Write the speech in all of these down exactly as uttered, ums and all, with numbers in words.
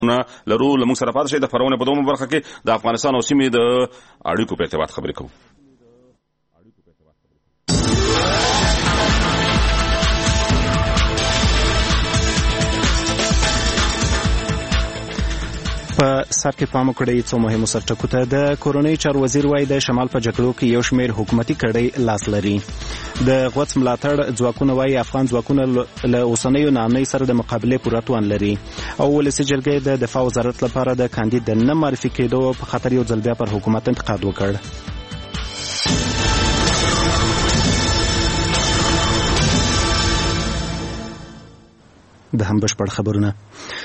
لرو لمونږ سره پاتې شئ. د خپرونې په دومره برخه کې د افغانستان او سیمې د اړیکو په ارتباط خبرې کوو. په سر کې پام وکړئ څو مهمو سرټکو ته. د کورنۍ چارو وزیر وایي د شمال په جګړو کې یو شمېر حکومتي کړۍ لاس لري. د غوڅ ملاتړ ځواکونه وایي افغان ځواکونه له اوسنیو ناامنۍ سره د مقابلې پوره توان لري. او ولسي جرګې د دفاع وزارت لپاره د کاندید د نه معرفي کېدو په خاطر یو ځل بیا پر حکومت انتقاد وکړ. د هم بشپړ خبرونه.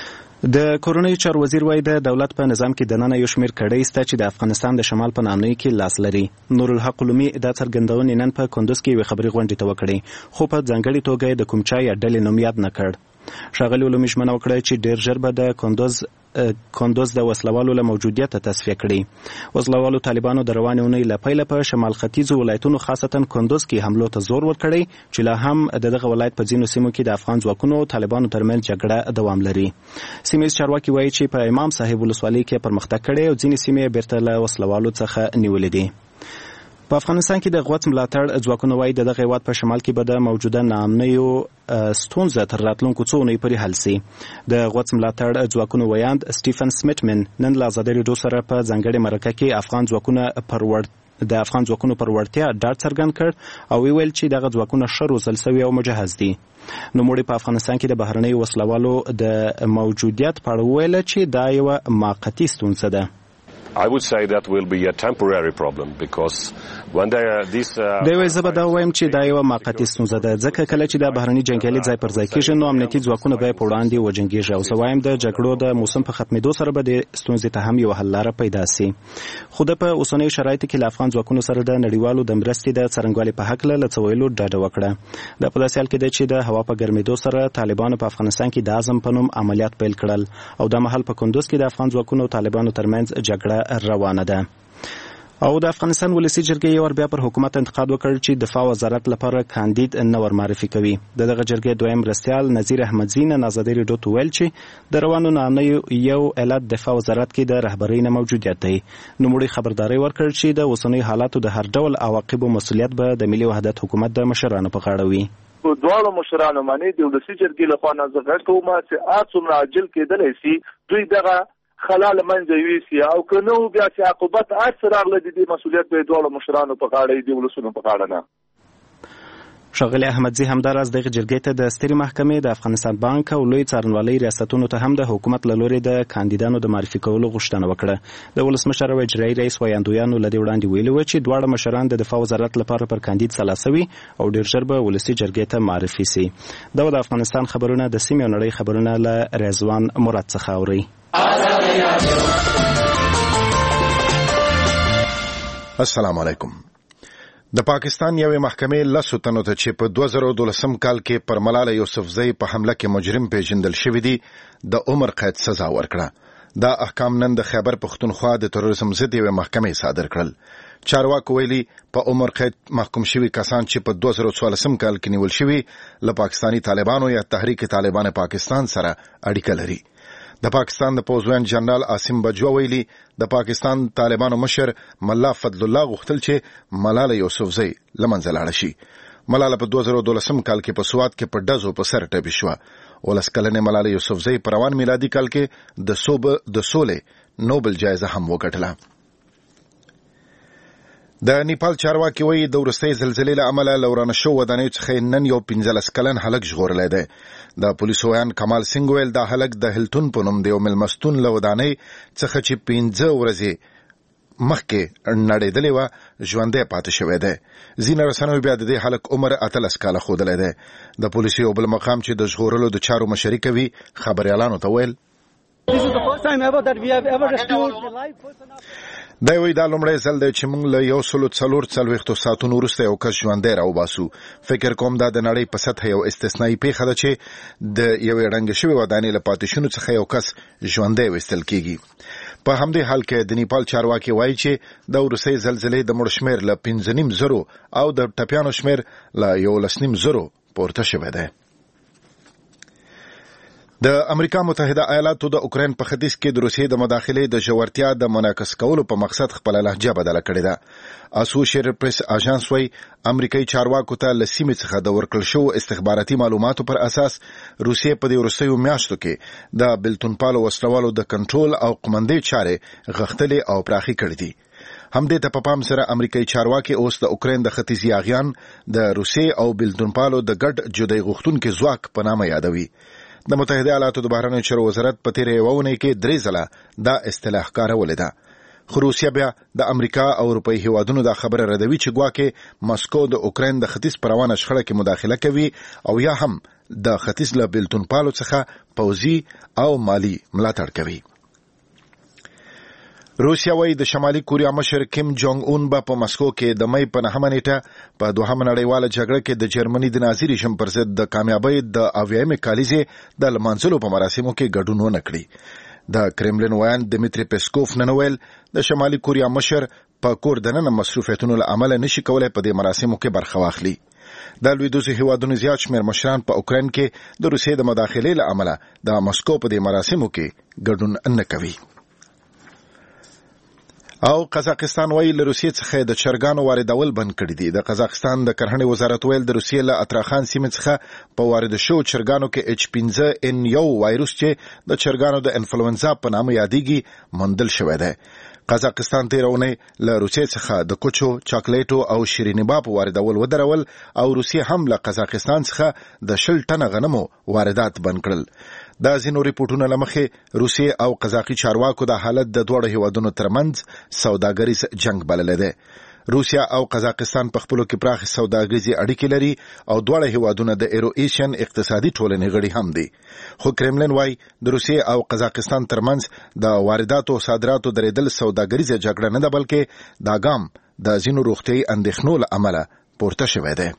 د کورنۍ چارو وزیر وایي د دولت په نظام کې دننه یو شمېر کړۍ شته چې د افغانستان د شمال په ناامنۍ کې لاس لري. نورالحق علومي دا څرګندونې نن په کندوز کې یوې خبري غونډې ته وکړې، خو په ځانګړې توګه د کوم چا یا ډلې نوم یاد نه کړ. ښاغلي علومي ژمنه وکړه چې ډېر ژر به د کندوز کندوز د وسلوالو له موجودیت تصفیه کړي. وسلوالو طالبانو د روانې اونۍ له پیله په شمال ختیځو ولایتونو خاصتا کندوز کې حملو ته زور ورکړی چې لا هم د دغه ولایت په ځینو سیمو کې د افغان ځواکونو طالبانو ترمنځ جګړه دوام لري. سیمه‌ییز چارواکي وایي چې په امام صاحب ولسوالۍ کې پرمختګ کړی او ځینې سیمې بیرته له وسلوالو څخه نیولې دي. په افغانستان کې د غوڅ ملاتړ ځواکونه وایي د دغه هېواد په شمال کې به د موجوده ناامنیو ستونزه تر راتلونکو څو اونیو پورې حل سي. د غوڅ ملاتړ ځواکونو ویاند سټیفن سمیټمن نن له ازادۍ راډیو سره په ځانګړې مرکه کې افغان ځواکونه پر وړ د افغان ځواکونو پر وړتیا ډاډ څرګند کړ او ویل چې دغه ځواکونه ښه روزل سوي او مجهز دي. نوموړي په افغانستان کې د بهرنیو وسلوالو د موجودیت په اړه وویل چې دا یوه موقتي ستونزه ده. I would say that will be a temporary problem because when they are this دا یو زبر دا وایم چې دا یو موقتي ستونزه ده ځکه کله چې د بهرني جنگیالي ځای پر ځای کېږي نو امنیتي ځواکونه به په وړاندې وجنګېږي او زه وایم د جګړو د موسم په ختمېدو سره به د ستونزې ته هم یو حل لاره پیدا سي. خو د په اوسنیو شرایطو کې له افغان ځواکونو سره د نړیوالو د مرستې د څرنګوالي په هکله له څه ویلو ډاډه وکړه. دا په داسې حال کې ده چې د هوا په ګرمېدو سره طالبانو په افغانستان کې د اعظم په نوم عملیات پیل کړل او دا مهال په کندوز کې د افغان ځواکونو او طالبانو ترمنځ جګړه روانه ده. او د افغانستان ولسي جرګې یو ور بیا پر حکومت انتقاد وکړ چې دفاع وزارت لپاره کاندید نه ور معرفي کوي. د دغه جرګې دویم مرستیال نظیر احمدزي نن ازادۍ راډیو ته ویل چې د روانو ناامنیو یو علت دفاع وزارت کې د رهبرۍ نه موجودیت دی. نوموړي خبرداری ورکړ چې د اوسنیو حالاتو د هر ډول عواقبو مسؤلیت به د ملي وحدت حکومت د مشرانو په غاړه وي. دواړو مشرانو باندې د ولسي جرګې لخوا نظر راکوم چې څومره عاجل کېدلی شي دوی دغه خلال منځ ویسي او که نه بیا چې عقوبت هر څه راغله د دې مسؤلیت به دواړو مشرانو په غاړه دي ولسونو په غاړه نه. ښاغلي احمدزي همداراز دغه جرګې ته د سترې محکمې د افغانستان بانک او لوی څارنوالۍ ریاستونو ته هم د حکومت له لورې د کاندیدانو د معرفي کولو غوښتنه وکړه. د ولسمشر او اجرایي رئیس ویاندویانو له دې وړاندې ویلي وو چې دواړه مشران د دفاع وزارت لپاره پر کاندید سلا سوي او ډېر ژر به ولسي جرګې ته معرفي سي. دا د افغانستان خبرونه د سیمې او نړۍ خبرونه له رضوان مراد څخه اوري. السلام علیکم. د پاکستان یوې محکمې لسو تنو ته چې په دوه زره دولسم کال کې پر ملاله یوسفزۍ په حمله کې مجرم پیژندل شوی دی د عمر قید سزا ورکړه. دا احکام نن د خیبر پښتونخوا د تروریزم ضد یوې محکمې صادر کړل. چارواکو ویلي په عمر قید محکوم شوي کسان چې په دوه زره څوارلسم کال کې نیول شوي له پاکستاني طالبانو یا تحریک طالبان پاکستان سره اړیکه لري. د پاکستان د پوځوان جنرال عاصم بجوا ویلي د پاکستان طالبانو مشر ملا فضل الله غوښتل چې ملاله یوسفزۍ له منځه لاړه شي. ملاله په دوه زره دولسم کال کې په سوات کې په ډزو په سر ټپي شوه. ولس کلنې ملاله یوسفزۍ په روان میلادي کال کې د صوب د سولې نوبل جایزه هم وګټله. د نیپال چارواکي وایي د وروستۍ زلزلې له امله له ورانه شوو ودانیو څخه نن یو پنځلس کلن هلک ژغورلی دی. د پولیسو ویان کمال سنگ ویل دا هلک د هلتون په نوم د یو مېلمستون له ودانۍ څخه چې پنځه ورځې مخکې نړېدلې وه ژوندی پاتې شوی دی. ځینې رسنیو بیا د دې هلک عمر اتلس کاله ښودلی دی. د پولیسو یو بل مقام چې د ژغورلو د چارو مشري کوي خبریالانو ته ویل دا وی دا لومړی ځل دی چې موږ له یو سلو څلور څلوېښتو ساعتونو وروسته یو کس ژوندی راوباسو. فکر کوم دا د نړۍ په سطحه یو استثنایي پیښه ده چې د یوې ړنګې شوې ودانۍ له پاتې شونو څخه یو کس ژوندی ویستل کیږي. په همدې حال کې د نیپال چارواکي وایي چې د وروستۍ زلزلې د مړو شمېر له پنځه نیم زرو او د ټپیانو شمېر له یولس نیم زرو پورته شوی دی. د امریکا متحده ایالاتو د اوکراین په ختیځ کې د روسیې د مداخلې د ژورتیا د منعکس کولو په مقصد خپل لهجه بدله کړې ده. اسوشییټډ پریس اژانس وايي امریکایي چارواکو ته له سیمې څخه د ورکړل شوو استخباراتي معلوماتو پر اساس روسیې په دې وروستیو میاشتو کې د بلتونپالو وسلوالو د کنټرول او قومندې چارې غښتلې او پراخې کړې دي. همدې ته په پام سره امریکایي چارواکي اوس د اوکراین د ختیځي اغیان د روسیې او بلتونپالو د ګډ جدای غوښتونکو ځواک په نامه یادوي. د متحده ایالاتو د بهرنیو چارو وزارت په تیرې یوه اونۍ کې درې ځله دا اصطلاح کارولې ده، خو روسیه بیا د امریکا او اروپایي هیوادونو دا خبره ردوي چې ګواکې مسکو د اوکراین د ختیځ په روانه شخړه کې مداخله کوي او یا هم د ختیځ له بلتونپالو څخه پوځي او مالی ملاتړ کوي. روسیا وايي د شمالي کوریا مشر کیم جونګ اون به په مسکو کې د مې په نهمه نیټه په دوهمه نړیواله جګړه کې د جرمني د نازي رژیم پر ضد د کامیابۍ د اویایمې کالیزې د لمانځلو په مراسمو کې ګډون ونه کړي. د کرملین ویان دمیتری پیسکوف نن ویل د شمالي کوریا مشر په کور دننه مصروفیتونو له امله نشي کولای په دې مراسمو کې برخه واخلي. د لویدیځو هیوادونو زیات شمېر مشران په اوکراین کې د روسیې د مداخلې له امله د مسکو په دې مراسمو کې ګډون نه کوي. او قزاقستان وایي له روسیې څخه د چرګانو واردول بند کړي دي. د قزاقستان د کرهڼې وزارت ویل د روسیې له اطراخان سیمې څخه په وارد شوو چرګانو کې اچ پنځه ان یو وایروس چې د چرګانو د انفلوئنزا په نامه یادېږي موندل شوی دی. قزاقستان تېره اونۍ له روسیې څخه د کوچو، چاکلیټو او شیریني باب واردول ودرول او روسیې هم له قزاقستان څخه د شل ټنه غنمو واردات بند کړل. دا ځینو ریپورټونو له مخې روسیې او قزاقي چارواکو د حالت د دواړو هیوادونو ترمنځ سوداګریز جنگ بللی دی. روسیا او قزاقستان په خپلو کې پراخې سوداګریزې اړیکې لري او دواړه هیوادونه د ایرو ایشین اقتصادي ټولنې غړي هم دي. خو کرملین وايي د روسیې او قزاقستان ترمنځ د وارداتو او صادراتو درېدل سوداګریزه جګړه نه ده، بلکې دا ګام د ځینو روغتیایي اندېښنو له امله پورته شوی دی.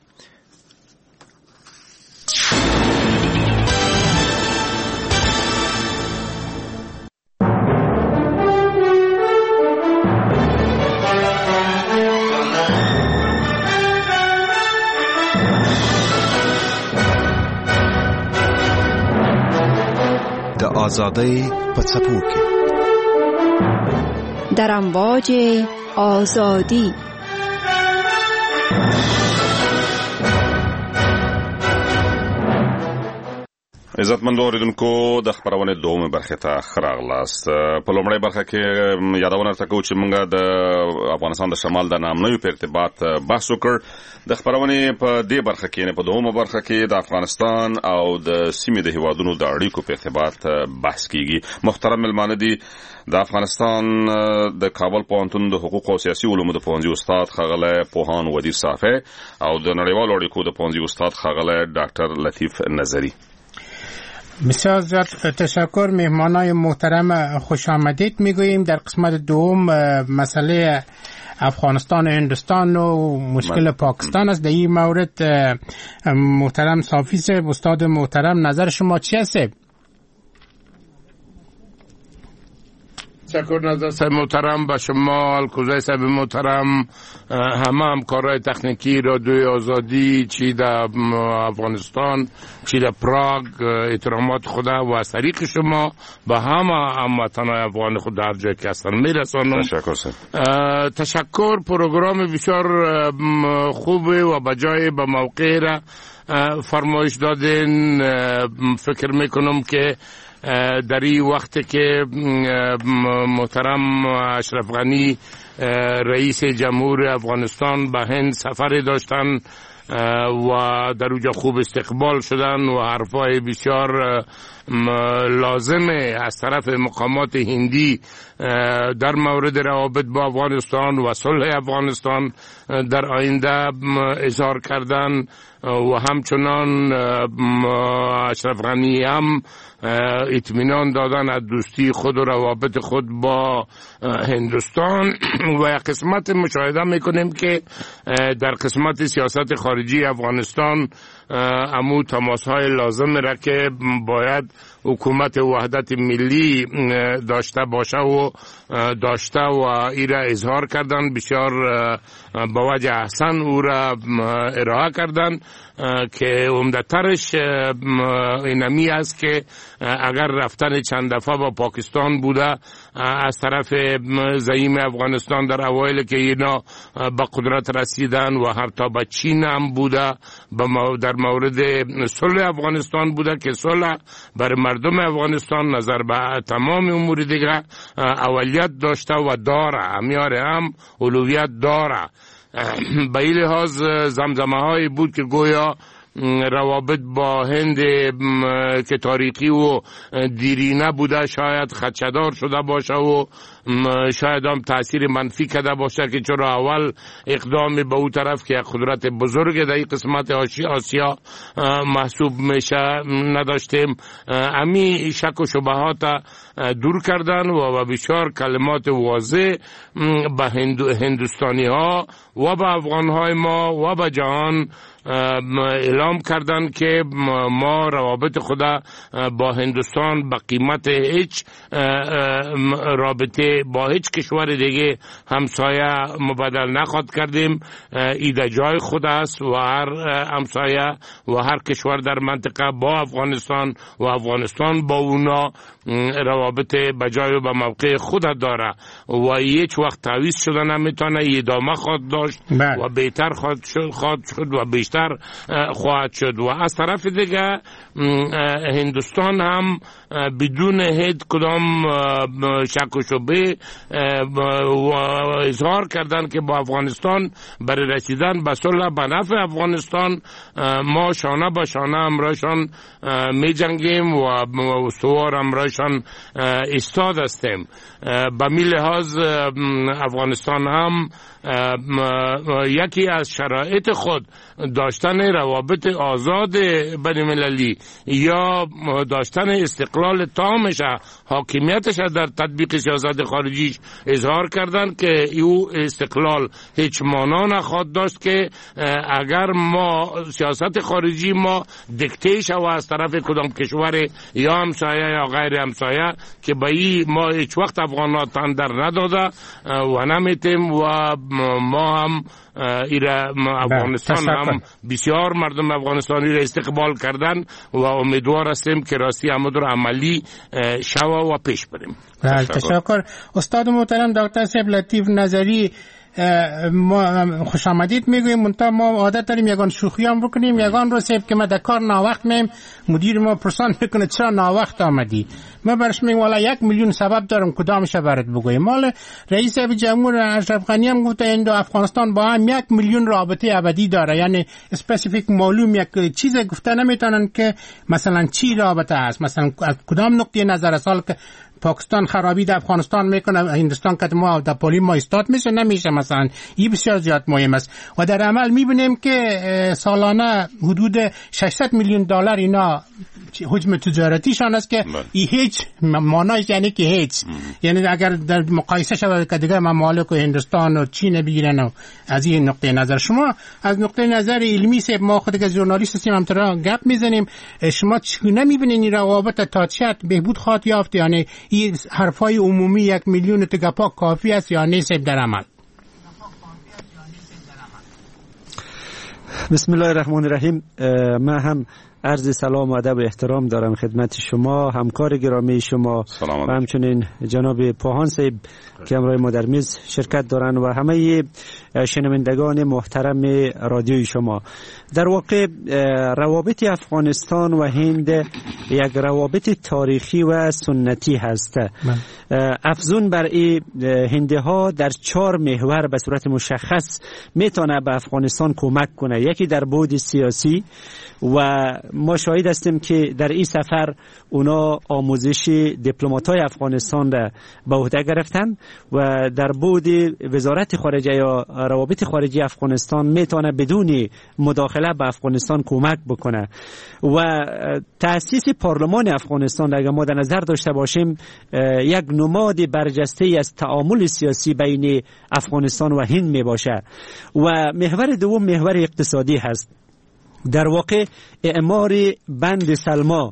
آزادی په څپو کې در امواج آزادی. عزتمندو اوریدونکو د خبرونې دومره برخه ته خراغلاست. په لومړی برخه کې یادونه تکو چې موږ د افغانستان د شمال د نامنوي په ارتباط بحث وکړ. د خبرونې په دې برخه کې نه په دومره برخه کې د افغانستان او د سیمې د هیوادونو د اړیکو په ارتباط بحث کیږي. محترم ملمانه دي د افغانستان د کابل پوهنتون د حقوق او سیاسي علومو د پوهنځي استاد ښاغلی پوهان ودیر صافی او د نړیوالو اړیکو د پوهنځي استاد ښاغلی ډاکټر لطیف نظری. بسیار زیاد تشکر. مهمانای محترم خوش آمدید میگوییم. در قسمت دوم مسئله افغانستان و هندوستان و مشکل پاکستان است. در این مورد محترم صافی صاحب، استاد محترم، نظر شما چی است؟ تشکر نظر صاحب محترم با شما، الکوزای صاحب محترم، همه همکارای تکنیکی رادیوی آزادی چی در افغانستان چی در پراگ، احترامات خدا و از طریق شما به همه هموطنان افغان خود در جای که هستن میرسانم. تشکر صاحب. تشکر. پروگرام بسیار خوبه و بجای به موقع را فرمایش دادین. فکر میکنم که در این وقت که محترم اشرف غنی رئیس جمهور افغانستان به هند سفر داشتن و در اونجا خوب استقبال شدن و حرفای بسیار لازمه از طرف مقامات هندی در مورد روابط با افغانستان و صلح افغانستان در آینده اظهار کردن و همچنان اشرف غنی هم اطمینان دادن از دوستی خود و روابط خود با هندوستان. و یک قسمت مشاهده میکنیم که در قسمت سیاست خارجی افغانستان امو تماس های لازم را که باید حکومت وحدت ملی داشته باشه و داشته و ایره اظهار کردن، بسیار با وجه احسن او را ارائه کردن که عمدترش اینمی است که اگر رفتن چند دفعه با پاکستان بوده از طرف زعیم افغانستان در اوایل که اینا به قدرت رسیدن و حتی به چین هم بوده، در مورد صلح افغانستان بوده که صلح بر مردم افغانستان نظر به تمام امور دیگه اولیت داشته و داره، همیار هم اولویت داره. به این لحاظ زمزمه هایی بود که گویا روابط با هند که تاریخی و دیرینه بوده شاید خدشه‌دار شده باشه و شاید هم تأثیر منفی کرده باشه که چرا اول اقدام به اون طرف که قدرت بزرگ در این قسمت آسیا محسوب میشه نداشتیم. امی شک و شبهات دور کردن و بسیار کلمات واضح به هندوستانی ها و به افغان های ما و به جهان اعلام کردند که ما روابط خدا با هندوستان به قیمت هیچ رابطه با هیچ کشور دیگه همسایه مبادل نخواهد کردیم. ایده جای خود است و هر همسایه و هر کشور در منطقه با افغانستان و افغانستان با اونا روابط بجای و به موقع خود داره و هیچ وقت تعویض شده نمیتونه، ادامه خواهد داشت و بهتر خواهد شد, خواهد شد و بیشتر خواهد شد. و از طرف دیگه هندوستان هم بدون هیچ کدام شک و شبهه اظهار کردن که با افغانستان برای رسیدن به صلح به نفع افغانستان ما شانه به شانه امرایشان می جنگیم و استوار امرایشان استاد هستیم. به می لحاظ افغانستان هم یکی از شرایط خود داشتن روابط آزاد بین المللی یا داشتن استقلال تامش حاکمیتش در تطبیق سیاست خارجیش اظهار کردن که او استقلال هیچ معنا نخواهد داشت که اگر ما سیاست خارجی ما دیکته شود از طرف کدام کشور یا همسایه یا غیر همسایه که به این ما هیچ وقت افغانات تندر نداده و نمیتیم و ما هم ایره افغانستان هم بسیار مردم افغانستانی را استقبال کردن و امیدوار هستیم که راستی عمد رو عملی شوا و پیش بریم. تشکر. استاد محترم دکتر صاحب لطیف نظری، ما خوش آمدید میگویم، منتها ما عادت داریم یگان شوخی هم بکنیم. یگان رو صاحب که ما در کار ناوقت میم، مدیر ما پرسان میکنه چرا ناوقت آمدی؟ ما برش میگم والا یک میلیون سبب دارم کدامش برات بگویم. مال رئیس جمهور اشرف غنی هم گفته این دو افغانستان با هم یک میلیون رابطه ابدی داره، یعنی اسپسیفیک معلوم یک چیز گفته نمیتونن که مثلا چی رابطه است، مثلا از کدام نقطه نظر سال که پاکستان خرابی در افغانستان میکنه هندوستان که ما در پولی ما استاد میشه نمیشه، مثلا این بسیار زیاد مهم است. و در عمل میبینیم که سالانه حدود ششصد میلیون دلار اینا حجم تجارتیشان است که این هیچ معنایش یعنی که هیچ، یعنی اگر در مقایسه شود که دیگه ممالک و هندوستان و چین بگیرن و از این نقطه نظر، شما از نقطه نظر علمی سه ما خود که ژورنالیست هستیم هم ترا گپ میزنیم، شما چگونه میبینین این روابط تا چه بهبود خواهد یافت؟ یعنی این حرفای عمومی یک میلیون تگپا کافی است یا نیست در عمل؟ بسم الله الرحمن الرحیم. من هم عرض سلام و ادب و احترام دارم خدمت شما، همکار گرامی شما و همچنین جناب پاهان صاحب که همراه ما در میز شرکت دارن و همه شنوندگان محترم رادیوی شما. در واقع روابط افغانستان و هند یک روابط تاریخی و سنتی هست. افزون بر این، هندها در چهار محور به صورت مشخص میتونه به افغانستان کمک کنه. یکی در بعد سیاسی و ما شاهد هستیم که در این سفر اونا آموزش دیپلمات‌های افغانستان را به عهده گرفتن و در بعد وزارت خارجه یا روابط خارجی افغانستان میتونه بدون مداخله به افغانستان کمک بکنه. و تأسیس پارلمان افغانستان اگر ما در نظر داشته باشیم یک نماد برجسته از تعامل سیاسی بین افغانستان و هند می باشه. و محور دوم محور اقتصادی هست. در واقع اعمار بند سلما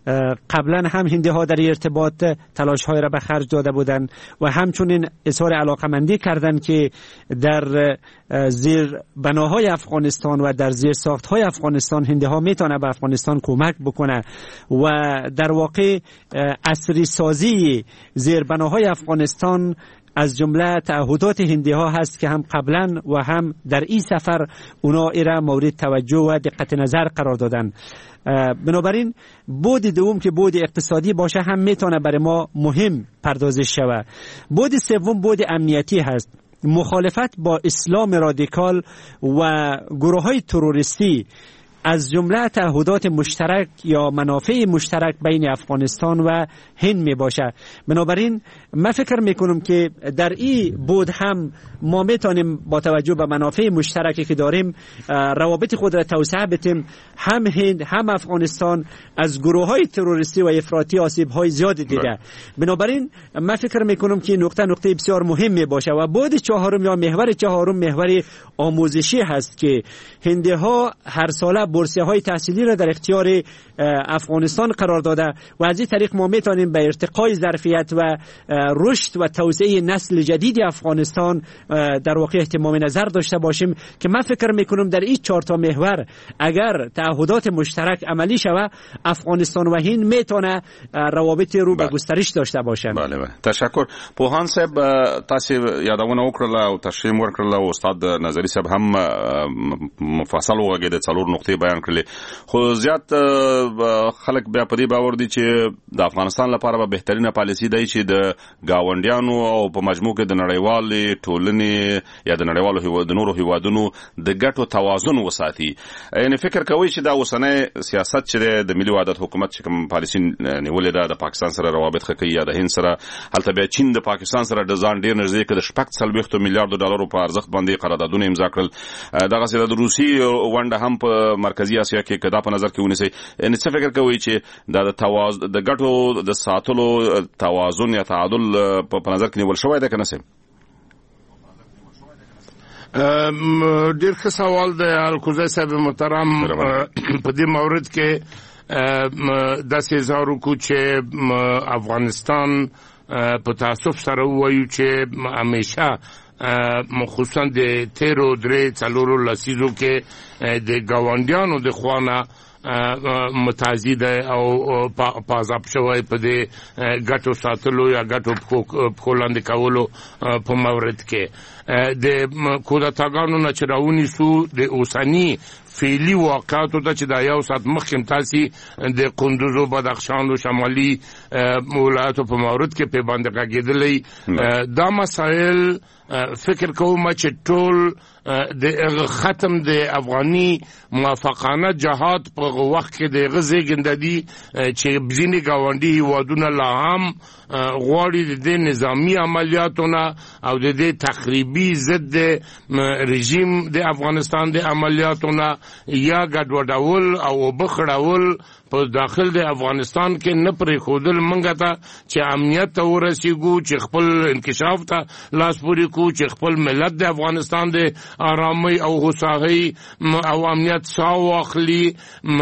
قبلا هم هندی ها در ارتباط تلاش های را به خرج داده بودند و همچنین اظهار علاقمندی کردند که در زیر بناهای افغانستان و در زیر ساخت های افغانستان هندی ها میتونه به افغانستان کمک بکنه و در واقع عصری سازی زیر بناهای افغانستان از جمله تعهدات هندی ها هست که هم قبلا و هم در این سفر اونا ایرا مورد توجه و دقت نظر قرار دادن. بنابراین بود دوم که بود اقتصادی باشه هم میتونه برای ما مهم پردازش شود. بود سوم بود امنیتی هست. مخالفت با اسلام رادیکال و گروه های تروریستی از جمله تعهدات مشترک یا منافع مشترک بین افغانستان و هند می باشه. بنابراین من فکر می کنم که در این بود هم ما می توانیم با توجه به منافع مشترکی که داریم روابط خود را توسعه بدیم. هم هند هم افغانستان از گروه های تروریستی و افراطی آسیب های زیاد دیده. بنابراین من فکر می کنم که نقطه نقطه بسیار مهم می باشه و بود چهارم یا محور چهارم محور آموزشی هست که هندی ها هر ساله بورسیه های تحصیلی را در اختیار افغانستان قرار داده و از این طریق ما میتونیم به ارتقای ظرفیت و رشد و توسعه نسل جدید افغانستان در واقع اهتمام نظر داشته باشیم که من فکر میکنم در این چهار تا محور اگر تعهدات مشترک عملی شود افغانستان و هند میتونه روابط رو به گسترش داشته باشه. بله بله تشکر. پوهان صاحب تاسو یادونه وکړه او تشریح ورکړه او استاد نظری صاحب هم مفصل وګړي د څلور نقطې بیان کړلې خو زیات خلک بیا په دې باور دي چې د افغانستان لپاره به بهترینه پالیسی دی چې د گاونډیانو او په مجموع کې د نړیوالې ټولنې یا د نړیوالو هیوادونو د نورو هیوادونو د ګټو توازن وساتي. یعنی فکر کوي چې دا اوسنۍ سیاست چې د ملي وحدت حکومت چې کوم پالیسی نیولې ده د پاکستان سره روابط ښه کوي یا د هند سره هلته بیا چین د پاکستان سره د ځان ډېر نږدې کړ د شپږ څلوېښتو میلیارډو ډالرو په ارزښت باندې قراردادونه امضا کړل. دغسې د روسي ونډه هم په مرکزي اسیا کې که دا په نظر کې ونیسئ یعنې څه فکر کوئ چې دا د توازن د ګټو د ساتلو توازن یا تعادل په نظر کې نیول شوی دی که نه صاحب؟ ډېر ښه سوال دی الکوزی صاحب محترم. په دې مورد کې داسې اظهار وکړو چې افغانستان په تاسف سره ووایو چې همیشه خصوصا د تیرو درې څلورو لسیزو کې د ګاونډیانو د خوا نه متعزي دی او پازاب شوی په دې ګټو ساتلو یا ګټو پښو لاندې کولو په مورد کې د کودتاګانو نه چې راونیسو د اوسني فعلي واقعاتو ته چې دا یو ساعت مخکې تاسې د قندوز او بدخشان او شمالي ولایتو په مورد کې پې باندې غږېدلی دا مسایل فکر کوم چې ټول د ختم د افغاني موافقانه جهاد په وخت کې د غزې ګنددي چې ځینې ګاونډي هیوادونه لا هم غواړي د دې نظامی عملیاتونه او د دې تخریبي ضد رژیم د افغانستان د عملیاتونه یا ګډوډول او بخړول په داخل د افغانستان کې نه پرېښودل موږ ته چې امنیت ته ورسېږو چې خپل انکشاف ته لاس پورې کړو چې خپل ملت د افغانستان د آرامۍ او هوساهۍ او امنیت ساه واخلي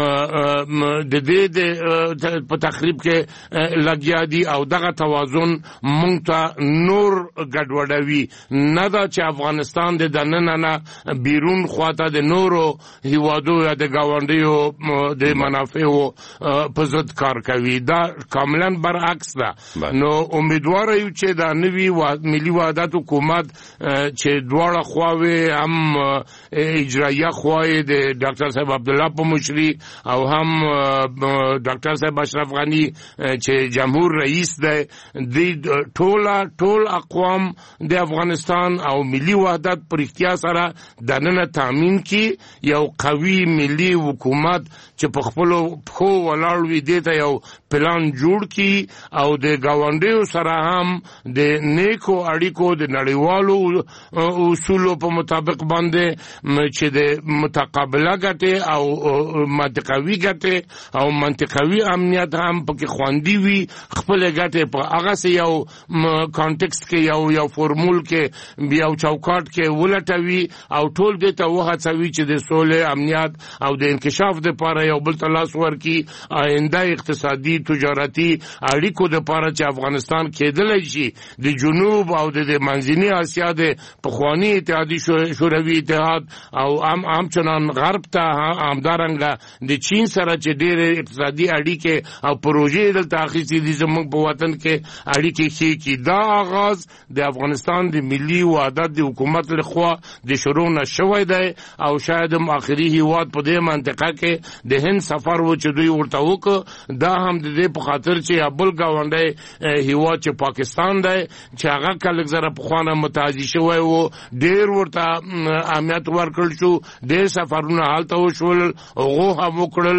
د دې په تخریب کې لګیا دي او دغه توازن موږ ته نور ګډوډوي. نه دا چې افغانستان د دننه نه بیرون خواته د نورو هیوادو یا د ګاونډیو د منافعو په ضد کار کوي. دا کاملا برعکس ده. نو امیدواره یو چې دا نوي ملي وحدت حکومت چې دواړه خواوې هم اجرایه خواوې د ډاکټر صاحب عبدالله په مشري او هم ډاکټر صاحب اشرف غني چې جمهور رئیس دی د ټوله ټول اقوام د افغانستان او ملي وحدت په رښتیا سره دننه تامین کی یو قوي ملي حکومت چې په خپلو پښو ولاړ وي دې ته یو پلان جوړ کی او د ګاونډیو سره هم د نیکو اړیکو د نړیوالو اصولو په مطابق باندې چې د متقابله ګټې او منطقوي ګټې او منطقوي امنیت هم پکې خوندي وي. خپل ګټې په هغه یو کانټکست کې یو یو فورمول کې یو چوکاټ کې ولټوي او ټول دې ته وهڅوي چې د سولې امنیت او د انکشاف د لپاره یو بل تلاس ورکی آینده اقتصادي تجارتي اړیکو د لپاره چې افغانستان کېدلی شي د جنوب او د منځنۍ اسیا د پخوانی اتحادیه شوروي اتحاد او هم همچنان غرب ته همدارنګه د چین سره چې ډېر اقتصادي اړیکې او پروژې دلته اخیستې دي زموږ په وطن کې اړیکې ښې کړي. دا آغاز د افغانستان د ملي وحدت د حکومت لخوا د شروع نه شوی دی او شاید هم آخري هیواد په دې منطقه کې د هند سفر و چې دوی ورته وکړ. دا هم د دې په خاطر چې بل ګاونډی هیواد چې پاکستان دی چې هغه کلک زره پخوانه متحدي شوی و ډېر ورته اهمیت ورکړل شو. ډېر سفرونه هلته وشول هغو هم وکړل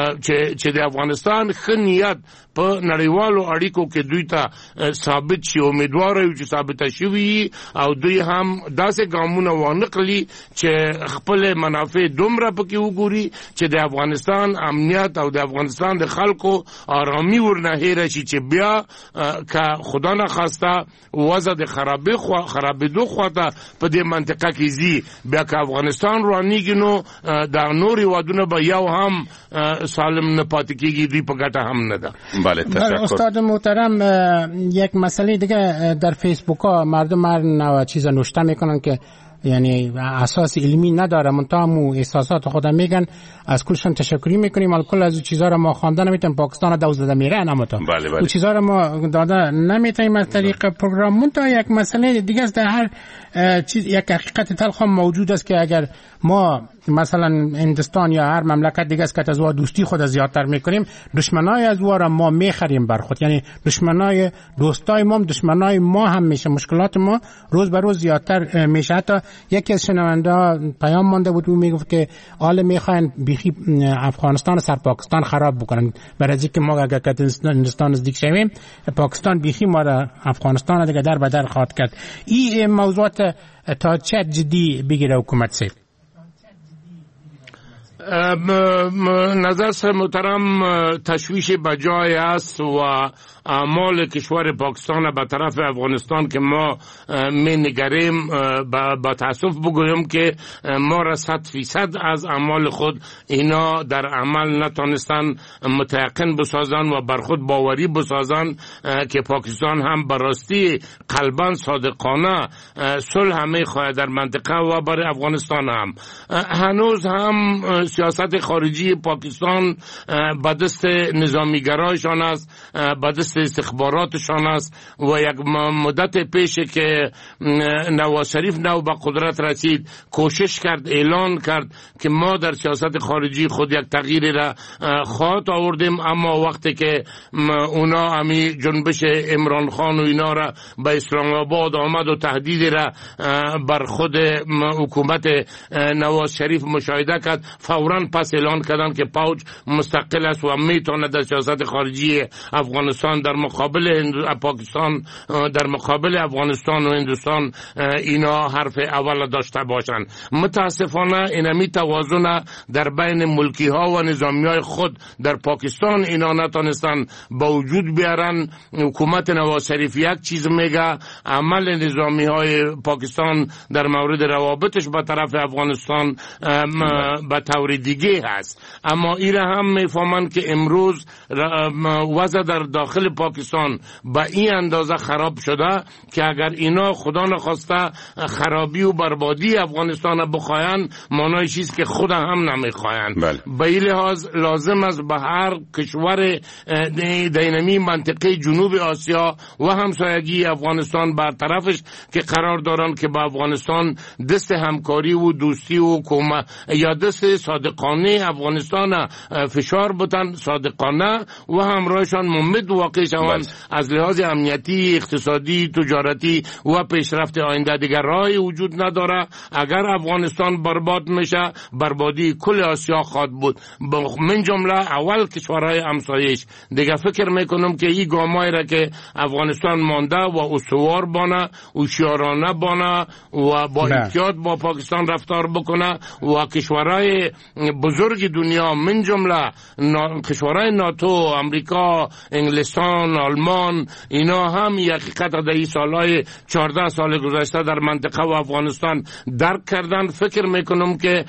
چې د افغانستان ښه نیت په نړیوالو اړیکو کې دوی ته ثابت شي. امیدوار یو چې ثابته شوي او دوی هم داسې ګامونه وانخلي چې خپل منافع دومره پکې وګوري چې د افغانستان امنیت او د افغانستان د خلکو آرامي ورنه هېره شي چې بیا که خدا نخواسته وضع د خرابېدو خواته په دې منطقه کې ځي بیا که افغانستان روانېږي نو دا نور هېوادونه به یو هم سالم نه پاتې کېږي دوی په ګټه هم نه ده. بله تشکر. استاد محترم یک مسئله دیگه در فیسبوک ها مردم هر نوع چیز نوشته میکنن که یعنی اساس علمی نداره منتها مو احساسات خودم میگن از کلشون تشکری میکنیم الکل از چیزا رو ما خوانده نمیتونیم پاکستان دوز داده میره نموتا بله بله. او چیزا رو ما داده نمیتونیم از طریق پروگرام منتها یک مسئله دیگه است در هر چیز یک حقیقت تلخ موجود است که اگر ما مثلا هندوستان یا هر مملکت دیگه است که از وا دوستی خود زیادتر میکنیم دشمنای از وا را ما میخریم بر خود یعنی دشمنای دوستای ما دشمنای ما هم میشه مشکلات ما روز به روز زیادتر میشه. حتی یکی از شنونده پیام مانده بود و میگفت که حال میخواین بیخی افغانستان سر پاکستان خراب بکنن برای اینکه ما اگر که هندوستان نزدیک شویم پاکستان بیخی ما را افغانستان دیگه در بدر خواهد کرد. این موضوعات تا چه جدی بگیره حکومت سید؟ نظر محترم تشویش بجای است و اعمال کشور پاکستان به طرف افغانستان که ما می نگریم با تاسف بگویم که ما را صد فیصد از اعمال خود اینا در عمل نتانستن متیقن بسازن و بر خود باوری بسازن که پاکستان هم براستی قلبا صادقانه صلح می خواهد در منطقه و برای افغانستان هم. هنوز هم سیاست خارجی پاکستان به دست نظامیگرایشان است به دست استخباراتشان است و یک مدت پیش که نواز شریف نو به قدرت رسید کوشش کرد اعلان کرد که ما در سیاست خارجی خود یک تغییری را خواهد آوردیم اما وقتی که اونا همی جنبش عمران خان و اینا را به اسلام آباد آمد و تهدیدی را بر خود حکومت نواز شریف مشاهده کرد فوراً پس اعلان کردن که پوج مستقل است و میتونه در سیاست خارجی افغانستان در مقابل پاکستان در مقابل افغانستان و هندوستان اینا حرف اول داشته باشند. متاسفانه اینمی توازن در بین ملکی ها و نظامی های خود در پاکستان اینا نتونستن با وجود بیارن. حکومت نواز شریف یک چیز میگه عمل نظامی های پاکستان در مورد روابطش با طرف افغانستان به طور دیگه هست. اما ایره هم میفهمن که امروز وضع در داخل پاکستان با این اندازه خراب شده که اگر اینا خدا نخواسته خرابی و بربادی افغانستان بخواین معنای چیز که خود هم نمیخواین. به این لحاظ لازم است به هر کشور دینمی منطقه جنوب آسیا و همسایگی افغانستان بر طرفش که قرار دارن که با افغانستان دست همکاری و دوستی و کمک یا دست صادقانه افغانستان فشار بتن صادقانه و همراهشان ممد واقع شوند از لحاظ امنیتی اقتصادی تجارتی و پیشرفت آینده. دیگر راهی وجود نداره. اگر افغانستان برباد میشه بربادی کل آسیا خواهد بود من جمله اول کشورهای همسایش. دیگه فکر میکنم که این گامایی را که افغانستان مانده و استوار بانه هوشیارانه بانه و با احتیاط با پاکستان رفتار بکنه و کشورهای بزرگ دنیا من جمله کشورهای ناتو، امریکا، انگلستان، آلمان، اینا هم حقیقت در این سالهای چهارده سال گذشته در منطقه و افغانستان درک کردن. فکر میکنم که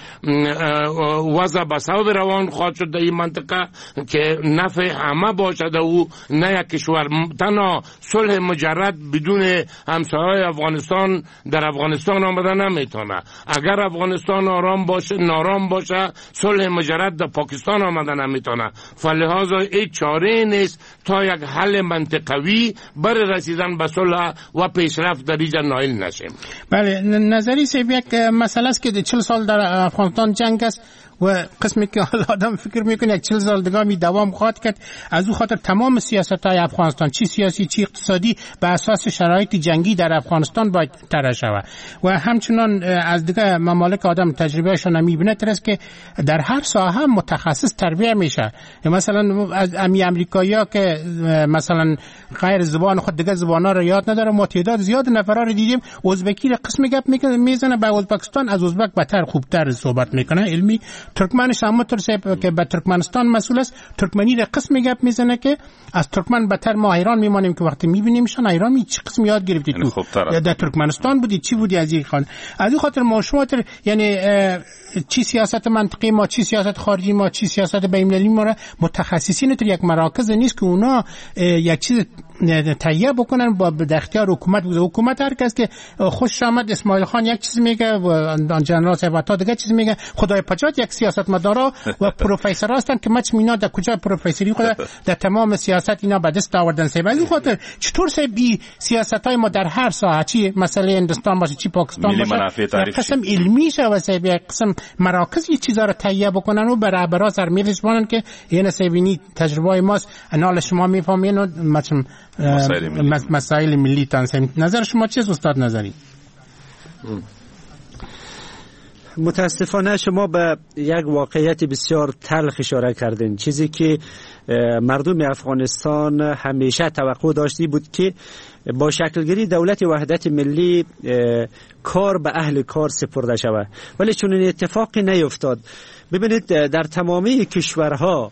وضع به سبب روان خواهد شد در این منطقه که نفع همه باشد و نه یک کشور. تنها صلح مجرد بدون همسایه‌های افغانستان در افغانستان آمده نمیتونه. اگر افغانستان آرام باشه، نارام باشه، صلح مجرد در پاکستان آمده نمیتونه. فلهذا هیچ چاره نیست تا یک حل منطقوی برای رسیدن به صلح و پیشرفت در اینجا نائل نشیم. بله، نظری سیب یک مسئله است که چهل سال در افغانستان جنگ است و قسمی که آدم فکر میکنه یک چهل سال دیگه می دوام خواهد کرد. از او خاطر تمام سیاست های افغانستان، چی سیاسی چی اقتصادی، به اساس شرایط جنگی در افغانستان باید طرح شود. و همچنان از دیگه ممالک آدم تجربهشون میبینه است که در هر ساحه متخصص تربیت میشه. مثلا از امی امریکایی‌ها که مثلا غیر زبان خود دیگه زبانا رو یاد نداره، ما تعداد زیاد نفرا رو دیدیم ازبکی رو قسم گپ میزنه به ازبکستان، از ازبک بهتر خوبتر صحبت میکنه علمی. ترکمنش هم مترسه که به ترکمنستان مسئول است، ترکمنی را قسم گپ میزنه که از ترکمن بهتر ما حیران میمانیم که وقتی میبینیمشان حیران می چه قسم یاد گرفتی تو در ترکمنستان بودی، چی بودی از این خان. از این خاطر ما شما تر یعنی چی سیاست منطقی ما، چی سیاست خارجی ما، چی سیاست بین‌المللی ما را متخصصین تو یک مراکز نیست که اونا یک چیز تهیه بکنن با در اختیار حکومت بوده. حکومت هر کس که خوش آمد اسماعیل خان یک چیز میگه و جنرال صاحب دیگه چیز میگه. خدای پچات یک سیاستمدارا و پروفسور هستن که مچ مینا در کجا پروفسوری خود در تمام سیاست اینا به دست آوردن. سه ولی خاطر چطور سه بی سیاستای ما در هر ساحه، چی مسئله هندوستان باشه چی پاکستان باشه، قسم علمی شه و سه یک قسم مراکز این چیزا رو تهیه بکنن و برای برا سر میفهمن که این سوینی تجربه ماست. انال شما میفهمین و مثلا مسائل ملی تنظیم. نظر شما چیست استاد نظری؟ متاسفانه شما به یک واقعیت بسیار تلخ اشاره کردین. چیزی که مردم افغانستان همیشه توقع داشتی بود که با شکلگیری دولت وحدت ملی کار به اهل کار سپرده شود، ولی چون این اتفاقی نیفتاد. ببینید در تمامی کشورها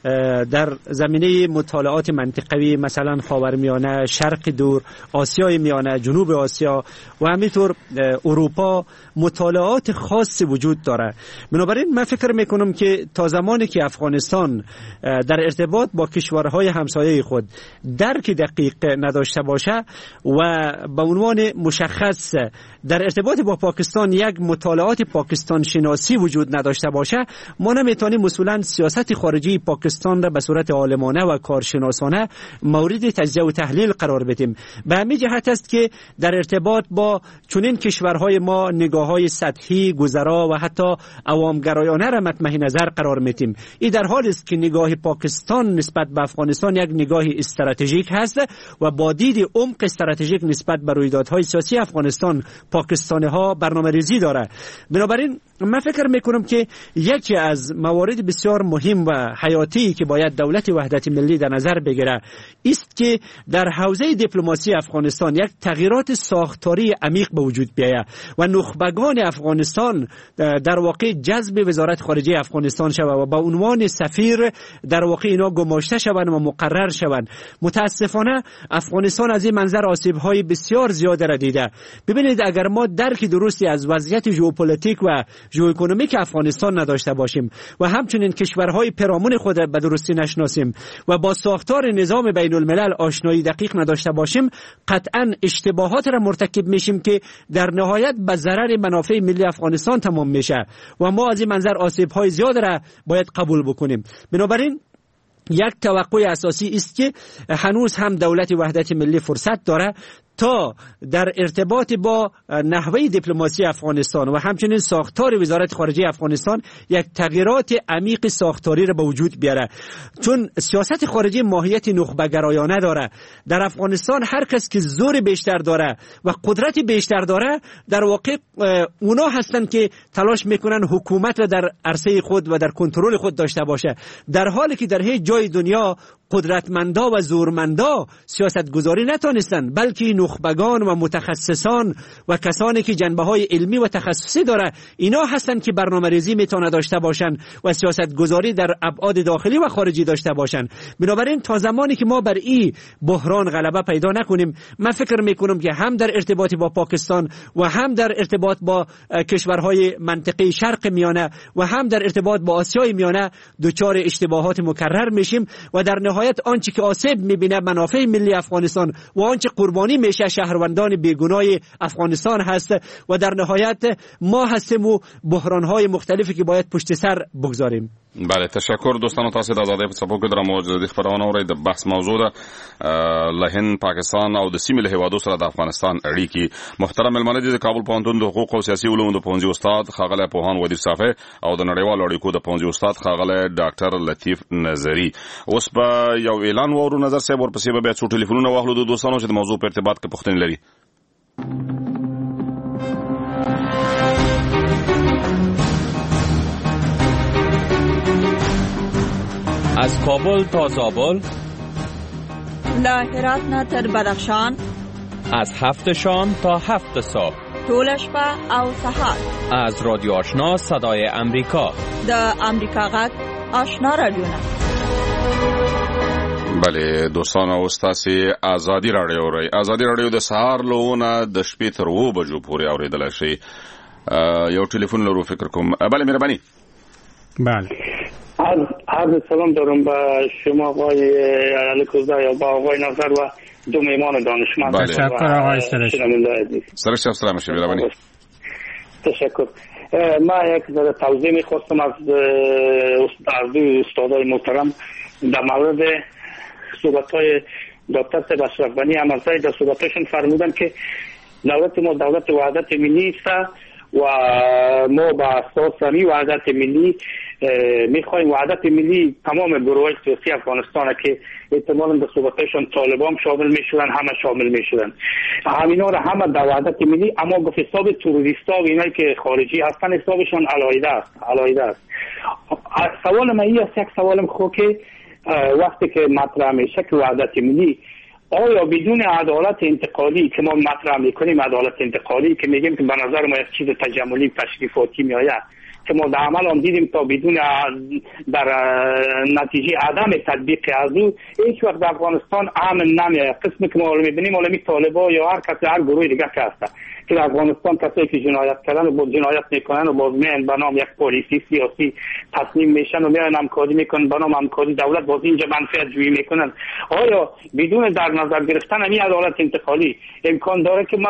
در زمینه مطالعات منطقوی مثلا خاورمیانه، شرق دور، آسیای میانه، جنوب آسیا و همینطور اروپا مطالعات خاص وجود داره. بنابراین من فکر میکنم که تا زمانی که افغانستان در ارتباط با کشورهای همسایه خود درک دقیق نداشته باشه و به عنوان مشخص در ارتباط با پاکستان یک مطالعات پاکستان شناسی وجود نداشته باشه، ما نمیتونیم اصولا سیاست خارجی پاکستان را به صورت عالمانه و کارشناسانه مورد تجزیه و تحلیل قرار بدیم. به همین جهت است که در ارتباط با چنین کشورهای ما نگاه‌های سطحی، گذرا و حتی عوامگرایانه را مطمع نظر قرار میدیم. این در حالی است که نگاه پاکستان نسبت به افغانستان یک نگاه استراتژیک هست و با دید عمق استراتژیک نسبت به رویدادهای سیاسی افغانستان پاکستانی‌ها برنامه‌ریزی داره. بنابراین من فکر میکنم که یکی از موارد بسیار مهم و حیاتی که باید دولت وحدت ملی در نظر بگیره است که در حوزه دیپلماسی افغانستان یک تغییرات ساختاری عمیق به وجود بیاید و نخبگان افغانستان در واقع جذب وزارت خارجه افغانستان شود و با عنوان سفیر در واقع اینا گماشته شوند و مقرر شوند. متاسفانه افغانستان از این منظر آسیب‌های بسیار زیاد را دیده. ببینید اگر ما درک درستی از وضعیت ژئوپلیتیک و ژئواکونومیک افغانستان نداشته باشیم و همچنین کشورهای پیرامون خود به درستی نشناسیم و با ساختار نظام بین الملل آشنایی دقیق نداشته باشیم، قطعا اشتباهات را مرتکب میشیم که در نهایت به ضرر منافع ملی افغانستان تمام میشه و ما از این منظر آسیب‌های زیاد را باید قبول بکنیم. بنابراین یک توقع اساسی است که هنوز هم دولت وحدت ملی فرصت داره تا در ارتباط با نحوه دیپلماسی افغانستان و همچنین ساختار وزارت خارجه افغانستان یک تغییرات عمیق ساختاری را به وجود بیاره. چون سیاست خارجی ماهیت نخبه‌گرایانه داره. در افغانستان هر کس که زور بیشتر داره و قدرت بیشتر داره در واقع اونا هستن که تلاش میکنن حکومت را در عرصه خود و در کنترل خود داشته باشه، در حالی که در هیچ جای دنیا قدرتمندا و زورمندا سیاست گذاری نتونستن، بلکه نخبگان و متخصصان و کسانی که جنبه های علمی و تخصصی داره اینا هستن که برنامه ریزی میتونه داشته باشن و سیاست گذاری در ابعاد داخلی و خارجی داشته باشن. بنابراین تا زمانی که ما بر این بحران غلبه پیدا نکنیم، من فکر میکنم که هم در ارتباط با پاکستان و هم در ارتباط با کشورهای منطقه شرق میانه و هم در ارتباط با آسیای میانه دچار اشتباهات مکرر میشیم و در نهایت آنچه که آسیب میبینه منافع ملی افغانستان و آنچه قربانی میشه شهروندان بیگناه افغانستان هست و در نهایت ما هستیم و بحرانهای مختلفی که باید پشت سر بگذاریم. بله، تشکر دوستانو. تاسو د آزادۍ په څپو کې د موجودي خبرونه اورئ. د بحث موضوع ده له هند، پاکستان او د سیمې له هیوادو سره د افغانستان اړیکې. محترم مېلمانه دي د کابل پوهنتون د حقوق او سیاسي علومو د پوهنځي استاد ښاغلی پوهان ودیر صافی او د نړیوالو اړیکو د پوهنځي استاد ښاغلی ډاکټر لطیف نظري. اوس به یو اعلان واورو نظر صاحب، ورپسې به بیا څو ټلیفونونه واخلو د دوستانو چې د موضوع په ارتباط کې پوښتنې لري. از کابل تا زابل، له هرات نه تر بدخشان، از هفت شام تا هفت صبح، ټول شپه او سهار، از رادیو آشنا صدای امریکا، د امریکا غږ آشنا رادیوونه. بله دوستانو، اوس تاسې ازادي راډیو اورئ. ازادي راډیو د سهار له اووه د شپې تر اووه بجو پورې اورېدلی شئ. یو ټلیفون لرو فکر کوم. بله مهرباني. بله عرض سلام دارم به شما آقای علیکوزده یا با آقای نظر و دو میمان دانشمند. تشکر آقای سرش. سرش سلام شما مهربانی. تشکر. ما یک ذره توضیح میخواستم از از استادای محترم در مورد صحبت‌های دکتر صاحب اشرف غنی امرزایی. در صحبتاشون فرمودن که دولت ما دولت وحدت ملی است و ما با اساس همین وحدت ملی میخوایم وحدت ملی تمام گروه سیاسی افغانستان که احتمالاً به صحبتشون طالبان شامل میشدن، همه شامل میشدن، همینا را همه در وحدت ملی، اما به حساب تروریستا و اینایی که خارجی هستن حسابشون علایده است علایده است. سوال من این است، یک سوالم خو که وقتی که مطرح میشه که وحدت ملی، آیا بدون عدالت انتقالی که ما مطرح میکنیم، عدالت انتقالی که میگیم که به نظر ما یک چیز تجملی تشریفاتی میآید که ما در عمل هم دیدیم تا بدون در نتیجه عدم تطبیق از او هیچ وقت در افغانستان امن نمیآید. قسمی که ما میبینیم علمی طالبا یا هر کسی هر گروه دیگه که هست که در افغانستان کسایی که جنایت کردن و جنایت میکنن و باز میان به نام یک پلیسی سیاسی تصمیم میشن و میان همکاری میکنن به نام همکاری دولت، باز اینجا منفعت جویی میکنن. آیا بدون در نظر گرفتن همین عدالت انتقالی امکان داره که ما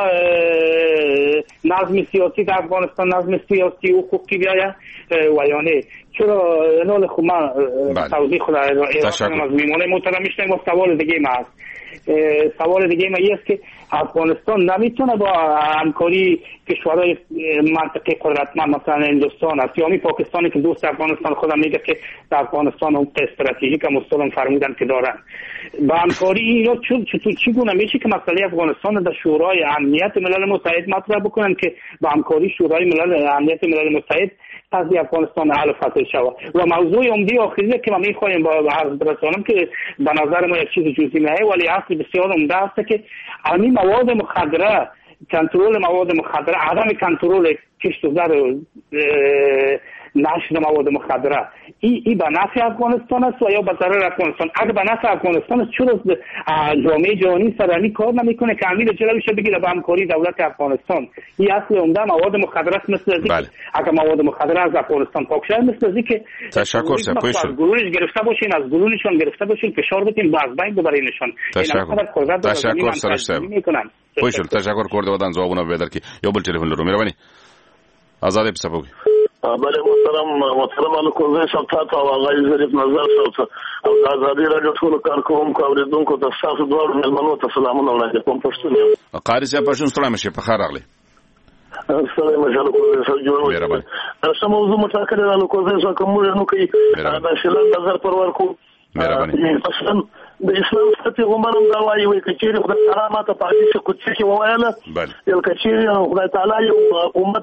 نظم سیاسی در افغانستان نظم سیاسی و حقوقی بیاید و یا نه؟ چرا نال خود من توضیح خود ارائه از میمونه محترم میشنم. و سوال دیگه ما هست، سوال دیگه ما این است که افغانستان نمیتونه با همکاری کشورهای منطقه قدرتمند مثلا هندوستان است یا پاکستانی که دوست افغانستان خودم میگه که در افغانستان هم استراتژیک مستقیم فرمودن که دارن، با همکاری اینا چطور چگونه میشه که مسئله افغانستان در شورای امنیت ملل متحد مطرح بکنن که با همکاری شورای ملل امنیت ملل متحد قضیه افغانستان حل فصل شود؟ و موضوع عمده آخری که ما میخوایم با عرض برسانم که به نظر ما یک چیز جزئی نه ولی اصل بسیار عمده است که همین مواد مخدره، کنترل مواد مخدره، عدم کنترل کشت و زر نشر مواد مخدره ای ای به نفع افغانستان است و یا به ضرر افغانستان؟ اگر به نفع افغانستان است چرا جامعه جهانی سر کار نمیکنه که امیر جلوش بگیره به همکاری دولت افغانستان؟ این اصل عمده مواد مخدره است. مثل از بله. اگر مواد مخدره از افغانستان پاک شود، مثل از که تشکر سپاسگزارم از گروهش گرفته باشین، از گروهشون گرفته باشین، فشار بدین با از بین ببرینشون. تشکر تشکر سرش صاحب پویشل تشکر کرده بودن جوابونه بدر کی یو بل تلفن لرو مهرباني آزاد بسپوږی. بله محترم محترم الکوزی صاحب تاسو او غیر ظریف نظر صاحب او آزادی راډیو ټول کارکوونکو اوریدونکو ته تاسو دوه مېلمنو ته سلامونه وړاندې کوم. پښتون قاری صاحب پښتون ستړی مشه په خیر راغلی. السلام علیکم الکوزی صاحب جوړ مهرباني. تاسو موضوع متأکد الکوزی صاحب کوم نو کوي دا شلن نظر پرور کو مهرباني. اصلا د اسلام ستې عمرم دا وایي وي کچېری خدای تعالی ماته په حدیث قدسی کې وویل بل کچېری خدای تعالی یو امت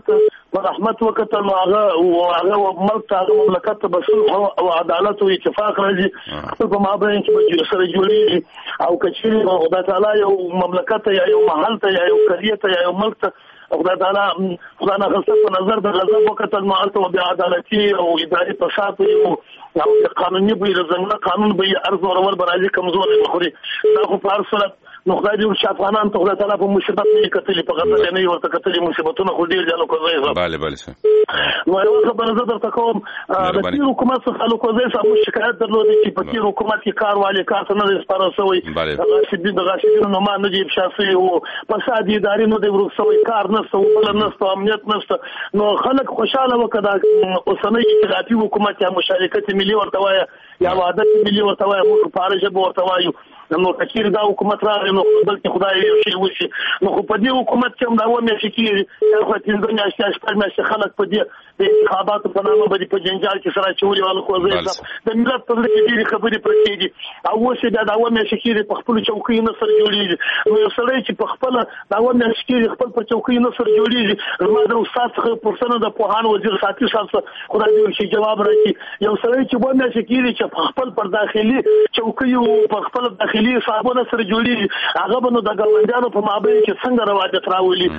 رحمت وکړه نو هغه هغه ملک ته هغه مملکت ته بصلح او عدالت او اتفاق راځي خپل په مابین کې به سره جوړیږي او کچېرې خدای تعالی یو مملکت یا یو محل ته یا یو قریه ته یا یو ملک ته خدای تعالی خدای نه غلطه په نظر د غضب وکړه نو البته بیا عدالتي او اداري فساد او قانوني به څنګه قانون به ارز اورول برازي کمزوري مخوري دا خو په هر صورت نو خدای دې چې افغانان ته خدای تعالی په مصیبت نه کتلې په غزل نه ورته کتلې مصیبتونه خو ډیر جانو کوي bale bale نو یو خبره زه درته کوم د تیر حکومت څخه خلکو زې سم شکایت درلودي چې په تیر حکومت کې کار والي کار څه نه سپارل شوی غاشدي د غاشدي نو ما نه دی شاسي او فساد اداري نو د ورسوي کار نه سو بل نه سو امنیت نشته نو خلک خوشاله وکړه اوسنۍ ائتلافي حکومت یا مشارکت ملي ورته وایي یا وحدت ملي ورته وایي موږ په اړه ژبه ورته وایو نو کچیر دا حکومت راغی نو بلکې خدای یو شی وشي نو خو په دې حکومت کې هم دا و مې شکیږي خو چې دنیا شته شپږ مې خلک په دې د انتخاباتو په نامه باندې په جنجال کې سره چولې والو خو زه د ملت په لږ ډېری خبرې پرې دي او اوس دا دا و مې شکیږي په خپل چوکۍ نه سره جوړیږي نو یو سړی چې په خپل دا و مې شکیږي خپل په چوکۍ نه سره جوړیږي نو دا استاد څخه پرسنه د پوهان وزیر ساتي صاحب خدای دې شي جواب راکړي یو سړی چې و مې شکیږي چې په خپل پر داخلي چوکۍ او په خپل داخلي صاحبونه سره جوړیږي هغه به نو د ګاونډیانو په مابین کې څنګه رواجت راولي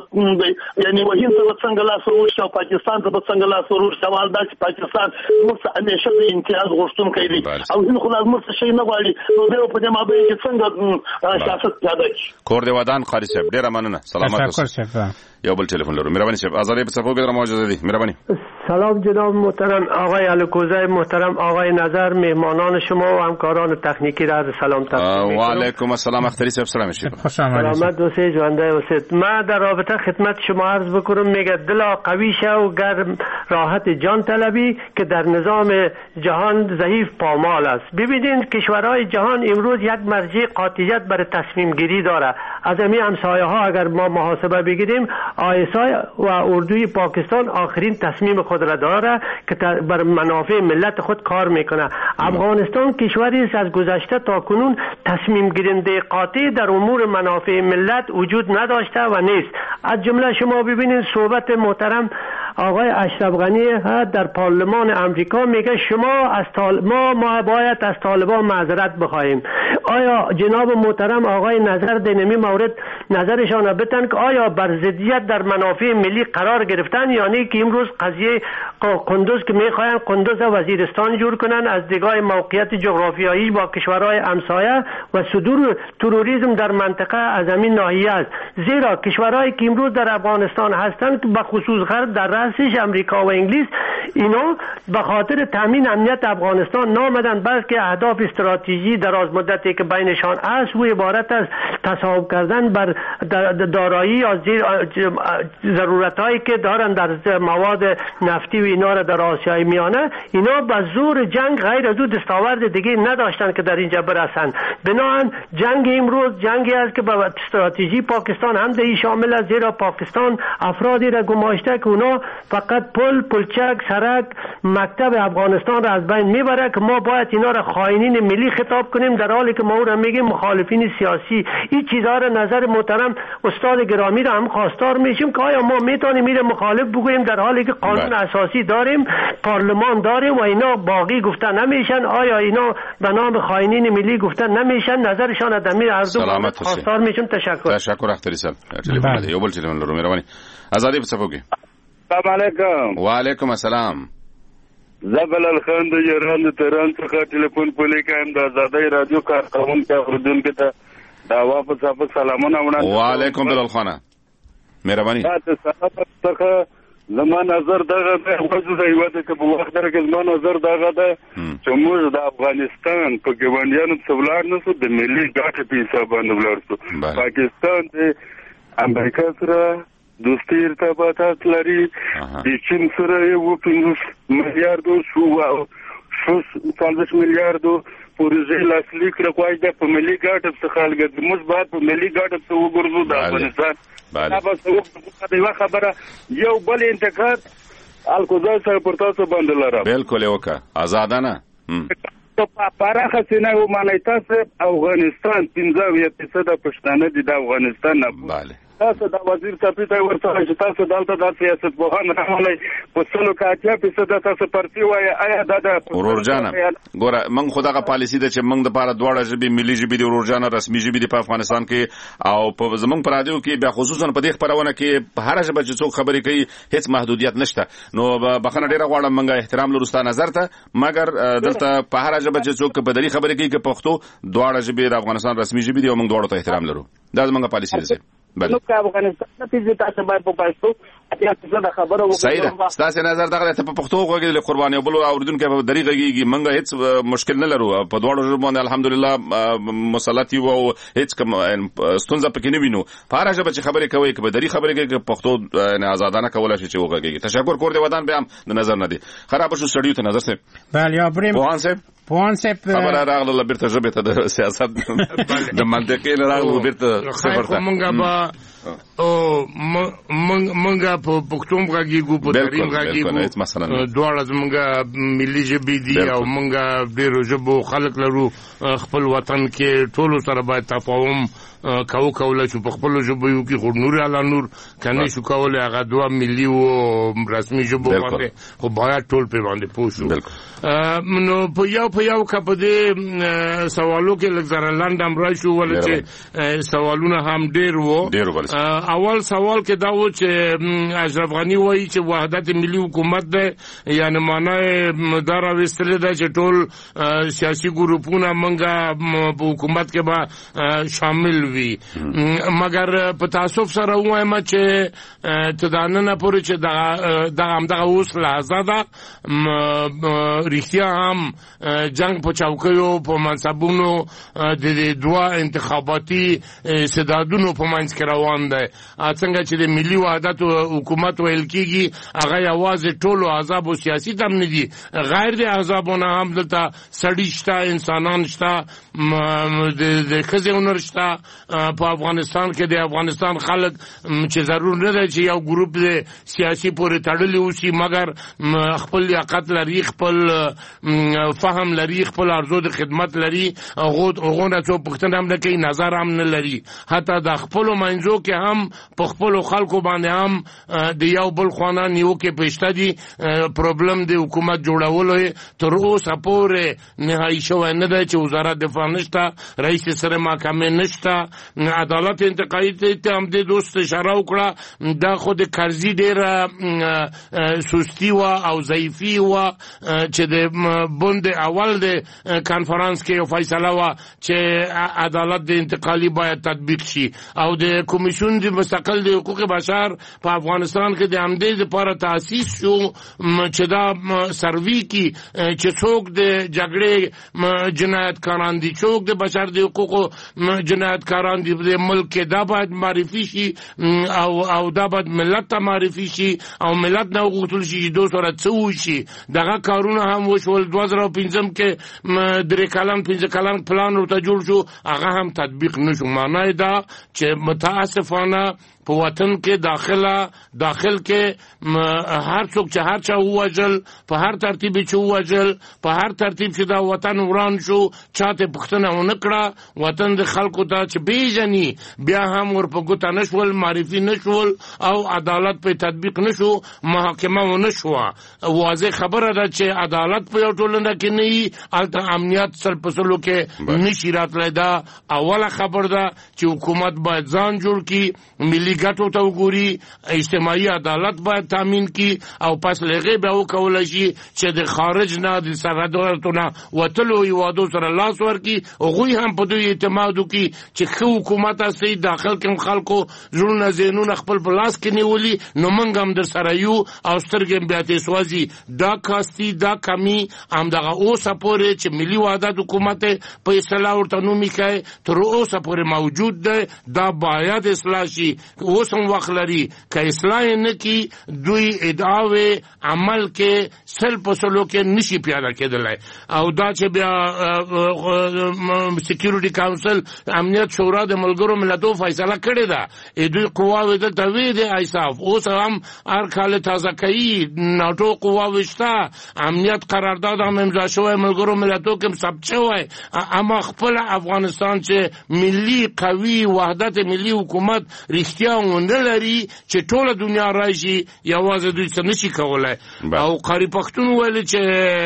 او یعنی وهین ته څنګه لاس ورشي او پاکستان ته څنګه لاس ورشي سوال دا چې پاکستان موږ همیشه د امتیاز غوښتونکي دي او هین خو لازم څه شي نه غواړي نو دوی په دې مابین کې څنګه سیاست پیاده کړي کور دی ودان خالص صاحب ډیر مننه سلامات یو بل تلیفون لرو مهرباني صاحب آزادی په صفو کې موجود دي مهرباني سلام جناب محترم آقای الکوزای محترم آقای نظر مهمانان شما و همکاران تکنیکی را سلام تقدیم می‌کنم. و علیکم السلام اختری صاحب سلام شید. خوش آمدید. سلامت و جوانده باشید. ما در رابطه خدمت شما عرض بکنم میگه دلا قوی شو گرم راحت جان طلبی که در نظام جهان ضعیف پامال است. ببینید کشورهای جهان امروز یک مرجع قاطعیت برای تصمیم گیری داره. از همین همسایه ها اگر ما محاسبه بگیریم آی اس آی و اردوی پاکستان آخرین تصمیم خود را داره که بر منافع ملت خود کار میکنه. افغانستان کشوری است از گذشته تا کنون تصمیم گیرنده قاطع در امور منافع ملت وجود نداشته و نیست. از جمله شما ببینید صحبت محترم آقای اشرف غنی در پارلمان آمریکا میگه شما از طال... ما ما باید از طالبان معذرت بخواهیم. آیا جناب محترم آقای نظر دینمی مورد نظرشان بتن که آیا بر ضدیت در منافع ملی قرار گرفتن یعنی که امروز قضیه قندوز که میخواین قندوز وزیرستان جور کنن از دیگاه موقعیت جغرافیایی با کشورهای همسایه و صدور تروریسم در منطقه از همین ناحیه است. زیرا کشورهایی که امروز در افغانستان هستند به خصوص غرب در رأسش امریکا و انگلیس اینا به خاطر تامین امنیت افغانستان نامدن بلکه اهداف استراتژی دراز مدتی که بینشان است و عبارت از تصاحب کردن بر دارایی از ضرورتایی که دارن در مواد نفتی و اینا را در آسیای میانه اینا به زور جنگ غیر از او دستاورد دیگه نداشتن که در اینجا برسن. بنابراین جنگ امروز جنگی است که به استراتژی پاکستان هم دهی شامل است زیرا پاکستان افرادی را گماشته که اونا فقط پل پلچک سرک مکتب افغانستان را از بین میبره که ما باید اینا را خائنین ملی خطاب کنیم در حالی که ما او را میگیم مخالفین سیاسی. این چیزها را نظر محترم استاد گرامی را هم خواستار میشیم که آیا ما میتونیم میره مخالف بگوییم در حالی که قانون اساسی داریم پارلمان داریم و اینا باقی گفتن نمیشن. آیا اینا به نام خائنین ملی گفتن نمیشن؟ نظرشان در می عرض خواستار میشم. تشکر. تشکر اختری صاحب. تلفن دی یو بل تلفن لرو مهرباني آزادی په صفو کې. السلام علیکم. وعلیکم السلام. زبل الخان د ایران تهران څخه ټلیفون پولی کوم د آزادی رادیو کارکونکو اوردونکو ته دا واپس واپس سلامونه وړاندې. وعلیکم الخانه. مهرباني. تاسو څخه زما نظر دغه د وځو د هیواد کې په وخت کې زما نظر دغه ده چې موږ د افغانستان په ګوندیانو څولار نسو د ملي ګټې په حساب باندې ولرسو. پاکستان د امریکا سره دوستي ارتباطات لري. د چین سره یو پنځوس میلیارډ شو شو څلوېښت میلیارډ پروژې لاسلیک راکوي د په ملي ګټې څخه لګي موږ باید په ملي ګټې څخه وګورځو د افغانستان. دا به یو خبره یو بل انتقاد الکوزای سره پر تاسو باندې لرم. بالکل یو کا آزادانه په پراخه سینه و مانای تاسو افغانستان پنځه فیصد پښتانه دي د افغانستان نه. bale تاسو د وزیر ټاپي ته ورته چې تاسو دلته د سیاست پوهان راولئ په څلو کې اتیا فیصد تاسو پرتی وایي آیا دا د ورور جان ګوره موږ خو دغه پالیسي ده چې موږ د پاره دواړه ژبې ملي ژبې د ورور جان رسمي ژبې په افغانستان کې او په زمونږ پر رادیو کې بیا خصوصا په دې خبرونه کې په هر ژبه چې څوک خبرې کوي هیڅ محدودیت نشته نو بخنه ډیره غواړم موږ احترام لرو ستاسو نظر ته مګر دلته په هر ژبه چې څوک په دلی خبرې کوي کې پښتو دواړه ژبې د افغانستان رسمي ژبې دي او موږ دواړو ته احترام لرو دا زموږ پالیسي ده نو که افغانستان ته تاسو باید په پښتو اتیا څه خبره وکړو صحیح ده ستاسو نظر دغه ته په پښتو غوږی له قرباني بل اوریدونکو په دری غږیږي موږ هیڅ مشکل نه لرو په دواړو ژبو باندې الحمدلله مسلط یو او هیڅ کوم ستونزه پکې نه وینو په هر ژبه چې خبرې کوي کې په دری خبرې کوي پښتو نه آزادانه کولای شي چې وغږیږي تشکر کور دی ودان به هم د نظر نه دی خراب شو سړیو ته نظر سه بله یا بریم پوهان سه پوهان سه خبره راغله بیرته ژبه ته د سیاست د منطقي نه راغله بیرته خبره مونږه با او مونږه په پښتون غږیږو په دریم غږیږو دواړه زمونږه ملي ژبې دي او مونږه ډېرو ژبو خلک لرو خپل وطن کې ټولو سره باید تفاهم کاو کولای شو په خپل ژبو یو کې خو نور اعلی نور کني شو کولای هغه دوه ملي او رسمي ژبو باندې خو باید ټول په باندې پوښو نو په یو په یو کپ دې سوالو کې لږ زره لاندم راشو ولې چې سوالونه هم ډېر وو اول سوال کې دا و چې اشرف غنی وایي چې وحدت ملي حکومت ده یعنی معنی دا راوستل ده چې ټول سیاسي ګروپونه منګه په حکومت کې به شامل وي مګر په تاسف سره وایم چې تداننه پورې چې دا د همدغه اوس لحظه ده رښتیا هم جنگ په چوکیو په منصبونو د دوه انتخاباتي استعدادونو په منځ کې روان ده څنګه چې د ملي وحدت حکومت ویل کیږي هغه یوازې ټولو احزاب او سیاسي تم نه دي غیر د احزابونه هم دلته سړي شته انسانان شته د ښځې هنر شته په افغانستان کې د افغانستان خلک چې ضرور نه ده چې یو ګروپ د سیاسي پورې تړلی اوسي مګر خپل لیاقت لري خپل فهم لري خپل ارزو د خدمت لري هغه نه څو پوښتنه هم نه کوي نظر هم نه لري حتی د خپلو منځو کې هم په خپلو خلکو باندې هم د یو بل خوانا نیوکې پېشته دي پرابلم د حکومت جوړولو تر اوسه پورې نهایي شوی نه دی چې وزارت دفاع نشته رئیس سره محکمې نشته عدالت انتقالي ته هم د دوست اشاره وکړه دا خو د کرزي ډېره سستی وه او ضعیفي وه چې د بند اول د کانفرانس کې یو فیصله وه چې عدالت د انتقالي باید تطبیق شي او د کمیسیون د مستقل د حقوق بشر په افغانستان کې د همدې لپاره تاسیس شو چې دا سروي کی چې څوک د جګړې جنایتکاران دي څوک د بشر د حقوقو جنایتکاران دي د ملک کې دا باید معرفي شي او او دا باید ملت ته معرفي شي او ملت نه وغوښتل شي چې دوی سره څه وشي دغه کارونه هم وشول دوه زره پنځم کې درې کلن پنځه کلن پلان ورته جوړ شو هغه هم تطبیق نشو معنی دا چې متاسفانه په وطن کې داخله داخل کې هر څوک چې هر چا ووجل په هر ترتیب چې ووجل په هر ترتیب چې دا وطن وران شو چاته پښتنه ونه کړه وطن د خلکو ته چې بیجنی بیا هم ور په ګوته نشول معرفي نشول او عدالت په تطبیق نشو محاکمه ونه شو واضح خبره ده چې عدالت په یو ټولنه کې نه الته امنیت سر په سلو کې نشي راتلای دا اوله خبر ده چې حکومت باید ځان جوړ کړي ملي ګټو ته وګوري اجتماعي عدالت باید تامین کی او پس لغه به وکول شي چې د خارج نه د سرحدونو وتلو یوادو سره لاس ورکی او غوی هم په دوی اعتماد وکي چې خو حکومت اسی داخل کې خلکو زړونه زینونه خپل بلاس کې نیولي نو منګ هم در سره یو او سترګم بیا ته سوازي دا کاستی دا کمی هم دغه اوسه پورې چې ملي وحدت حکومت په اصلاح ورته نومي کوي تر اوسه پورې موجود ده دا باید اصلاح شي اوس هم وخت لري که اصلاح نه کی دوی ادعاوې عمل کې سل په سلو کې نشي پیاده کېدلی او دا چې بیا سکیورټي کاونسل امنیت شورا د ملګرو ملتونو فیصله کړې ده دوی قواوې دلته وې د ایساف اوس هم هر کال تازه کوي ناټو قواوې شته امنیت قرارداد هم امضا شوی ملګرو ملتونو کې ثبت شوی اما خپل افغانستان چې ملي قوي وحدت ملي حکومت حکومت رښتیا ونه لري چې ټوله دنیا راشي یوازې دوی څه نشي کولای. او قاری پښتون ویل چې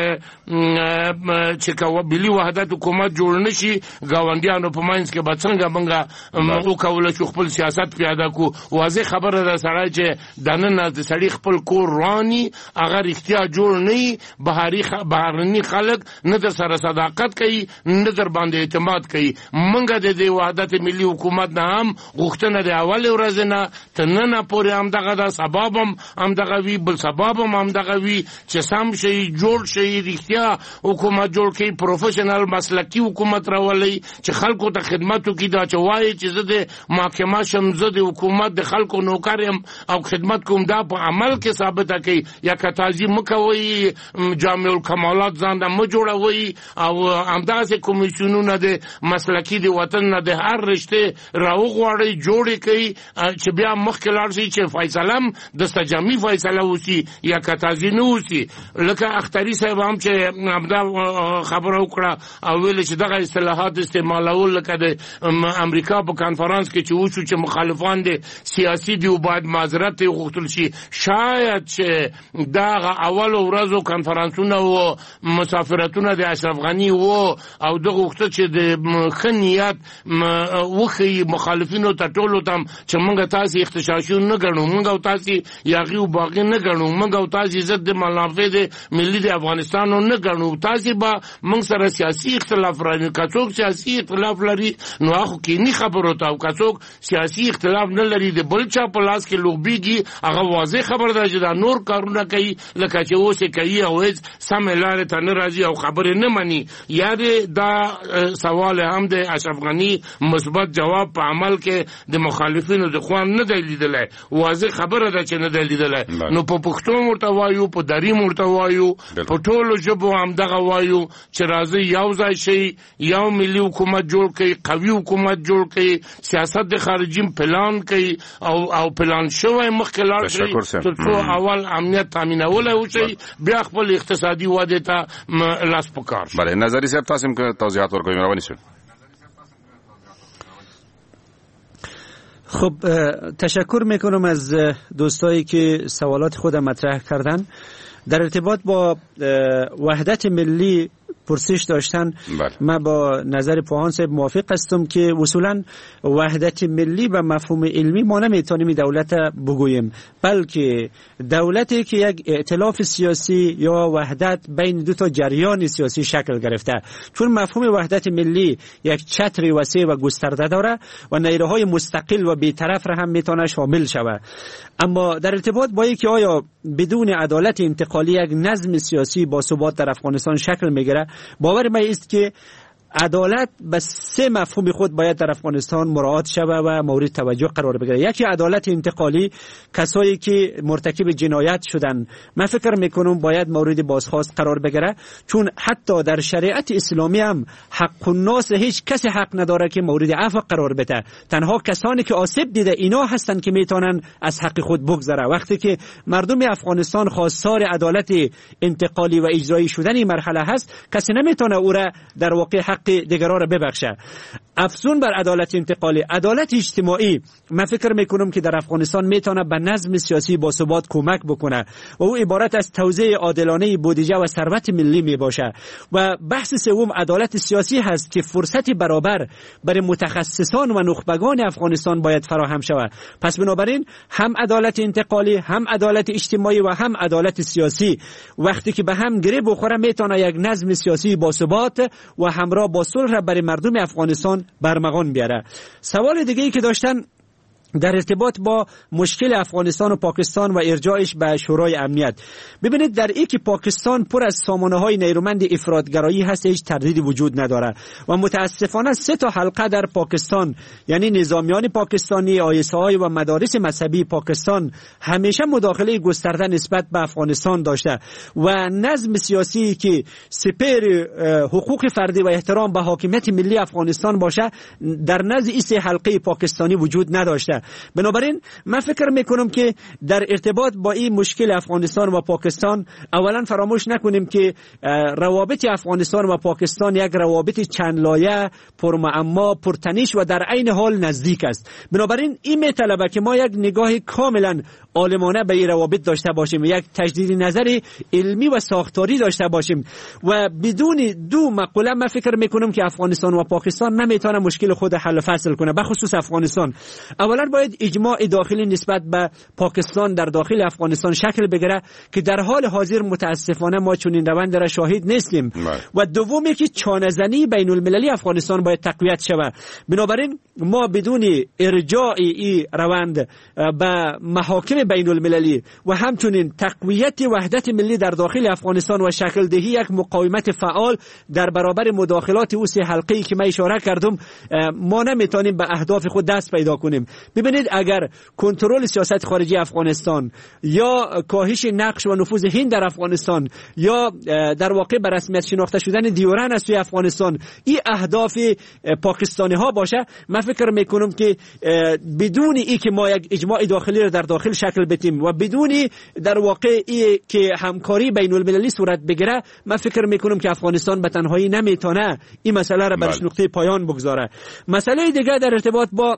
چې کوم بلی وحدت حکومت جوړ نشي گاونډیانو په ماینس کې به څنګه منګه او کول چې خپل سیاست پیاده کو. واضح خبره ده سړی چې دنه د سړی خپل کور رواني هغه رښتیا جوړ نه بهاري بهرني خلک نه در سره صداقت کوي نه در باندې اعتماد کوي. منګه د دې وحدت ملي حکومت نه هم غوښتنه د اول ورځ نه تر نن پورې هم دغه د سببم هم دغه وی بل سببم هم دغه وی چې سم شي جوړ شي رښتیا حکومت جوړ کړي پروفیشنل مسلکی حکومت راولي چې خلکو ته خدمت وکړي دا چې وایي چې زه د محکمه شم زه د حکومت د خلکو نوکر یم او خدمت کوم دا په عمل کې ثابته کوي. یا که تعظیم مکوي جامع الکمالات ځان د مو جوړوي او همداسې کمیسیونونه د مسلکی د وطن نه د هر رشته راوغواړي جوړې کوي چې بیا مخکې لاړ شي چې فیصله هم د سجامي فیصله وسی یا که تعظیم نه وسی. لکه اختری صاحب هم چې همدا خبره وکړه او ویل چې دغه اصطلاحات استعمالول لکه د امریکا په کانفرنس کې چې وشو چې مخالفان دي سیاسي دي او باید معذرت غوښتل شي. شاید چې دغه اول ورځو کانفرنسونه او مسافرتونه د اشرف غنی وو او دغه غوښتل چې د خنیت وخی مخالفینو ته ټولو تم چې موږ تاسو اختشاشي نه ګڼو موږ تاسو یاغي او باغی نه ګڼو موږ تاسو ضد د منافع د ملي د افغانستان نه ګڼو تاسو به موږ سره سیاسي اختلاف راځي کڅوک سیاسي اختلاف لري نو هغه کې نه خبرو ته او کڅوک سیاسي اختلاف نه لري د بل چا په لاس کې لوبيږي هغه واضح خبر ده چې دا نور کارونه کوي لکه چې اوسه کوي او هیڅ سم لارې ته نه راځي او خبرې نه مني. یاد دا سوال هم د اشرف غنی مثبت جواب په عمل کې د مخالفینو د خوان نه دی لیدلای. واضح خبره ده چې نه دی لیدلای. نو په پښتو ورته وایو په دری ورته وایو په ټولو ژبو هم دغه وایو چې راځي یو ځای شي یو ملي حکومت جوړ کړي قوي حکومت جوړ کړي سیاست د خارجي پلان کوي او او پلان شوی مخکې لاړ شي تر څو اول امنیت تامینول او شي بیا خپل اقتصادي وده ته لاس پکار. بله نظری صاحب تاسو هم که توضیحات ورکوئ مهرباني شئ. خب تشکر میکنم از دوستایی که سوالات خود مطرح کردن. در ارتباط با وحدت ملی پرسش داشتن بله. من با نظر پوهان صاحب موافق هستم که اصولا وحدت ملی و مفهوم علمی ما نمیتونیم دولت بگوییم بلکه دولتی که یک ائتلاف سیاسی یا وحدت بین دو تا جریان سیاسی شکل گرفته چون مفهوم وحدت ملی یک چتر وسیع و گسترده داره و نیروهای مستقل و بی‌طرف را هم میتونه شامل شود. اما در ارتباط با اینکه آیا بدون عدالت انتقالی یک نظم سیاسی با ثبات در افغانستان شکل میگیره باور من است که عدالت به سه مفهوم خود باید در افغانستان مراعات شود و مورد توجه قرار بگیره. یکی عدالت انتقالی کسایی که مرتکب جنایت شدن من فکر میکنم باید مورد بازخواست قرار بگیره چون حتی در شریعت اسلامی هم حق الناس هیچ کسی حق نداره که مورد عفو قرار بده. تنها کسانی که آسیب دیده اینا هستن که میتونن از حق خود بگذره. وقتی که مردم افغانستان خواستار عدالت انتقالی و اجرایی شدن این مرحله هست کسی نمیتونه او را در واقع حق دیگران را ببخشه. افزون بر عدالت انتقالی عدالت اجتماعی من فکر میکنم که در افغانستان میتونه به نظم سیاسی با ثبات کمک بکنه و او عبارت از توزیع عادلانه بودجه و ثروت ملی میباشه. و بحث سوم عدالت سیاسی هست که فرصت برابر برای متخصصان و نخبگان افغانستان باید فراهم شود. پس بنابراین هم عدالت انتقالی هم عدالت اجتماعی و هم عدالت سیاسی وقتی که به هم گره بخوره میتونه یک نظم سیاسی با ثبات و همراه با صلح برای مردم افغانستان برمغان بیاره. سوال دیگه ای که داشتن در ارتباط با مشکل افغانستان و پاکستان و ارجاعش به شورای امنیت. ببینید در این که پاکستان پر از سامانه‌های نیرومند افراطگرایی هست هیچ تردیدی وجود نداره و متاسفانه سه تا حلقه در پاکستان یعنی نظامیان پاکستانی آیس‌های و مدارس مذهبی پاکستان همیشه مداخله گسترده نسبت به افغانستان داشته و نظم سیاسی که سپر حقوق فردی و احترام به حاکمیت ملی افغانستان باشه در نزد این سه حلقه پاکستانی وجود نداشته. باشه. بنابراین من فکر میکنم که در ارتباط با این مشکل افغانستان و پاکستان اولا فراموش نکنیم که روابط افغانستان و پاکستان یک روابط چند لایه، پرمعما، پرتنش و در عین حال نزدیک است. بنابراین این میطلبه که ما یک نگاه کاملا عالمانه به این روابط داشته باشیم، یک تجدید نظر علمی و ساختاری داشته باشیم و بدون دو مقوله من فکر میکنم که افغانستان و پاکستان نمیتونه مشکل خود حل فصل کنه. به خصوص افغانستان اولا باید اجماع داخلی نسبت به پاکستان در داخل افغانستان شکل بگیره که در حال حاضر متاسفانه ما چنین روند را شاهد نیستیم و دومی که چانه‌زنی بین المللی افغانستان باید تقویت شود. بنابراین ما بدون ارجاع این روند به محاکم بین المللی و همچنین تقویت وحدت ملی در داخل افغانستان و شکل دهی یک مقاومت فعال در برابر مداخلات او سه حلقه‌ای که من اشاره کردم ما نمیتونیم به اهداف خود دست پیدا کنیم. ببینید اگر کنترل سیاست خارجی افغانستان یا کاهش نقش و نفوذ هند در افغانستان یا در واقع به رسمیت شناخته شدن دیورن از سوی افغانستان این اهداف پاکستانی ها باشه، من فکر میکنم که بدون ای که ما یک اجماع داخلی را در داخل شکل بدیم و بدون در واقع ای که همکاری بین المللی صورت بگیره، من فکر میکنم که افغانستان به تنهایی نمیتونه این مسئله را برش نقطه پایان بگذاره. مسئله دیگه در ارتباط با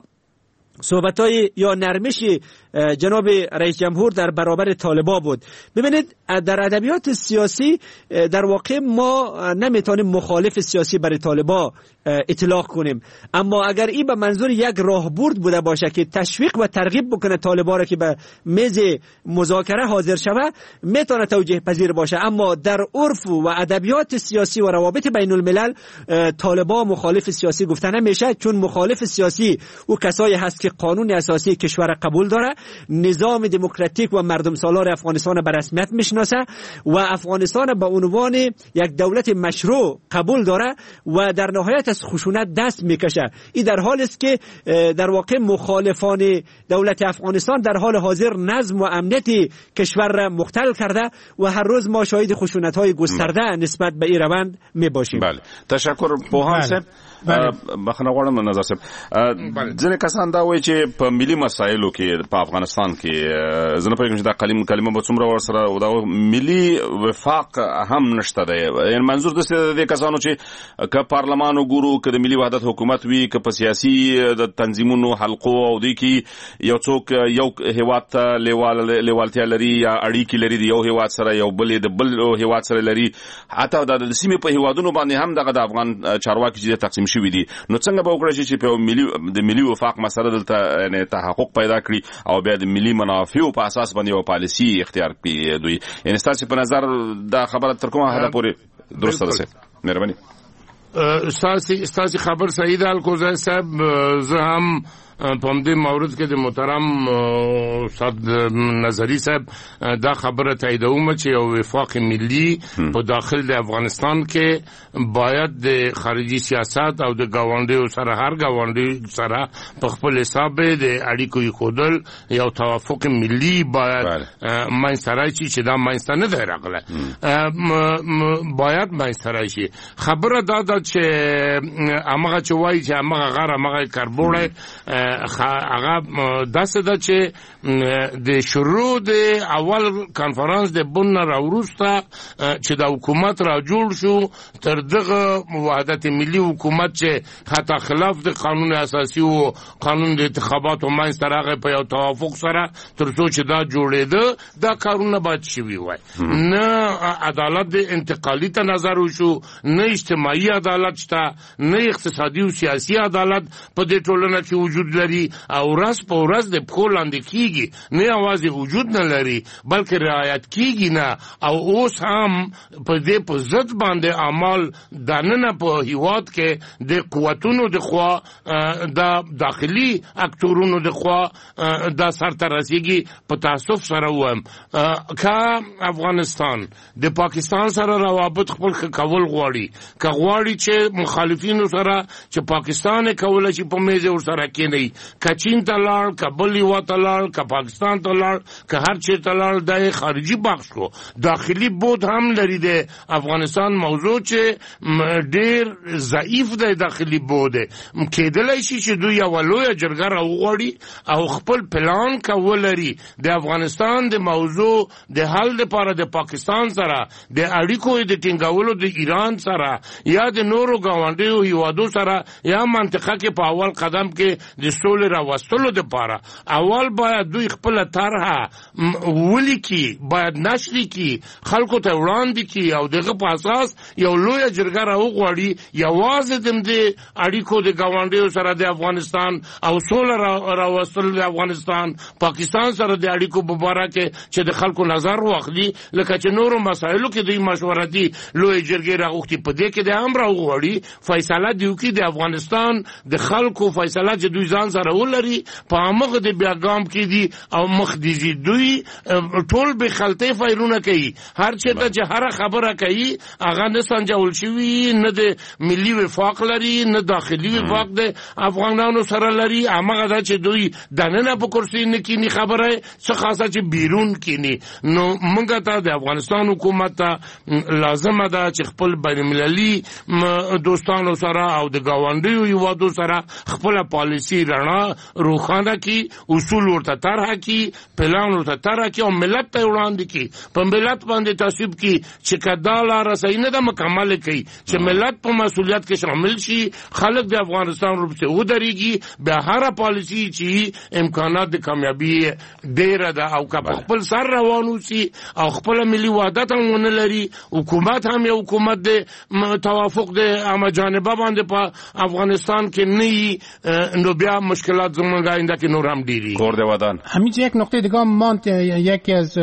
صحبت‌های یا نرمش جناب رئیس جمهور در برابر طالبان بود. ببینید در ادبیات سیاسی در واقع ما نمیتونیم مخالف سیاسی برای طالبان اطلاق کنیم، اما اگر این به منظور یک راهبرد بوده باشه که تشویق و ترغیب بکنه طالبان را که به میز مذاکره حاضر شوه میتونه توجیه پذیر باشه. اما در عرف و ادبیات سیاسی و روابط بین الملل طالبان مخالف سیاسی گفته نمیشه، چون مخالف سیاسی او کسایی هست که قانون اساسی کشور قبول داره، نظام دموکراتیک و مردم سالار افغانستان به رسمیت میشناسه و افغانستان به عنوان یک دولت مشروع قبول داره و در نهایت از خشونت دست میکشه. این در حالی است که در واقع مخالفان دولت افغانستان در حال حاضر نظم و امنیت کشور را مختل کرده و هر روز ما شاهد خشونت های گسترده نسبت به این روند میباشیم. بله، تشکر پوهان صاحب. بخنه غواړم نظر صاحب، ځینې کسان دا وایي چې په ملي مسایلو کې په افغانستان کې زه نه پوهېږم چې دا کلمه کلمه به څومره ورسره دا ملي وفاق هم نشته دی. یعنې منظور داسې د دې کسانو چې که پارلمان وګورو، که د ملي وحدت حکومت وي، که په سیاسي د تنظیمونو حلقو او دې کې یو څوک یو هېواد ته لیوالتیا لري یا اړیکې لري د یو هېواد سره، یو بل د بل هېواد سره لري، حتی د سیمې په هېوادونو باندې هم دغه د افغان چارواکي چې تقسیم شوي دي، نو څنګه به وکړی چې په ملي د ملي وفاق مسله دلته یعنې تحقق پیدا کړي او بیا د ملي منافعو په اساس باندې یو پالیسي اختیار کړي دوی. یعنې ستاسې په نظر دا خبره تر کومه حده پورې درسته ده؟ مهرباني. ستاسې ستاسې خبر صحیح ده الکوزی صاحب. زه هم په همدې مورد کې د محترم استاد نظري صاحب دا خبره تاییدوم چې یو وفاق ملي په داخل د افغانستان کې باید د خارجي سیاست او د ګاونډیو سره هر ګاونډي سره په خپل حساب د اړیکو ایښودل یو توافق ملي باید منځته راشي چې دا منځته نه دی راغلی، باید منځته راشي. خبره دا ده چې همغه چې وایي چې همغه غر همغه کربوړی هغه داسې ده چې د شروع د اول کنفرانس د بن نه راوروسته چې د حکومت را جوړ شو تر دغه وحدت ملي حکومت چې حتی خلاف د قانون اساسي او قانون د انتخاباتو منځته راغی په یو توافق سره تر څو چې دا جوړېده دا کارونه باید شوي وای. نه عدالت د انتقالي ته نظر وشو، نه اجتماعي عدالت شته، نه اقتصادي او سیاسي عدالت په دې ټولنه کې وجود لري او ورځ په ورځ د پښو لاندې کېږي، نه یوازې وجود نه لري بلکې رعایت کېږي نه. او اوس هم په دې په ضد باندې اعمال دننه په هیواد کې د قوتونو د خوا د داخلي اکتورونو د خوا دا سرته رسېږي. په تاسف سره وایم که افغانستان د پاکستان سره روابط خپل ښه کول غواړي، که غواړي چې مخالفینو سره چې پاکستان یې کولی شي په میز ورسره کېنوي کوي که چین ته لاړ که بل هېواد ته لاړ که پاکستان ته لاړ که هر چېرته لاړ دا یې خارجي بخش کو. داخلي بود هم لري د افغانستان موضوع چې ډېر ضعیف دی. داخلي بود کېدلی شي چې دوی یوه لویه جرګه راوغواړي او خپل پلان که ولري د افغانستان د موضوع د حل دپاره د پاکستان سره د اړیکو د ټینګولو د ایران سره یا د نورو ګاونډیو هیوادو سره یا منطقه کې په اول قدم کې د سولې راوستلو دپاره اول باید دوی خپله طرحه ولیکي، باید نشر کړي، خلکو ته وړاندې کړي او دغه په اساس یو لویه جرګه راوغواړي یوازې د دې اړیکو د ګاونډیو سره د افغانستان او سوله راوستل د افغانستان پاکستان سره د اړیکو په باره کې چې د خلکو نظر واخلي لکه چې نورو مسایلو کې دوی مشورتي لویې جرګې راغوښتي په دې کې د هم راوغواړي فیصله دې وکړي د افغانستان د خلکو فیصله چې دوی ځان سره ولري په همغه د بیا ګام کې دي او مخ دي ځي. دوی ټول بې خلطې فایلونه کوي، هر چېرته چې هره خبره کوي هغه نه سنجول شوي، نه د ملي وفاق لري نه داخلي وفاق د افغانانو سره لري. همغه ده چې دوی دننه په کرسي نه کینی خبره څه خاصه چې بیرون کینی. نو موږ ته د افغانستان حکومت ته لازمه ده چې خپل بین المللي دوستانو سره او د ګاونډیو هیوادو سره خپله پالیسي رڼا روښانه کړي، اصول ورته طرحه کړي، پلان ورته طرحه کړي او ملت ته وړاندې کړي، په ملت باندې تعصیب کړي چې که دا لاره صحیح نه ده مکمل کړي، چې ملت په مسؤلیت کې شامل شي، خلک د افغانستان ورپسې ودرېږي، بیا هره پالیسي چې امکانات د کامیابي ډېره ده او که په خپل سر روان اوسي او خپله ملي وحدت هم ونه لري، حکومت هم یو حکومت د توافق د همه جانبه باندې په افغانستان کې نه وي، نو بیا مشکلات زموږ آینده کې نور هم ډېرېږي. کور دیوادان همینجا یک نقطه دیگه ماند. یکی از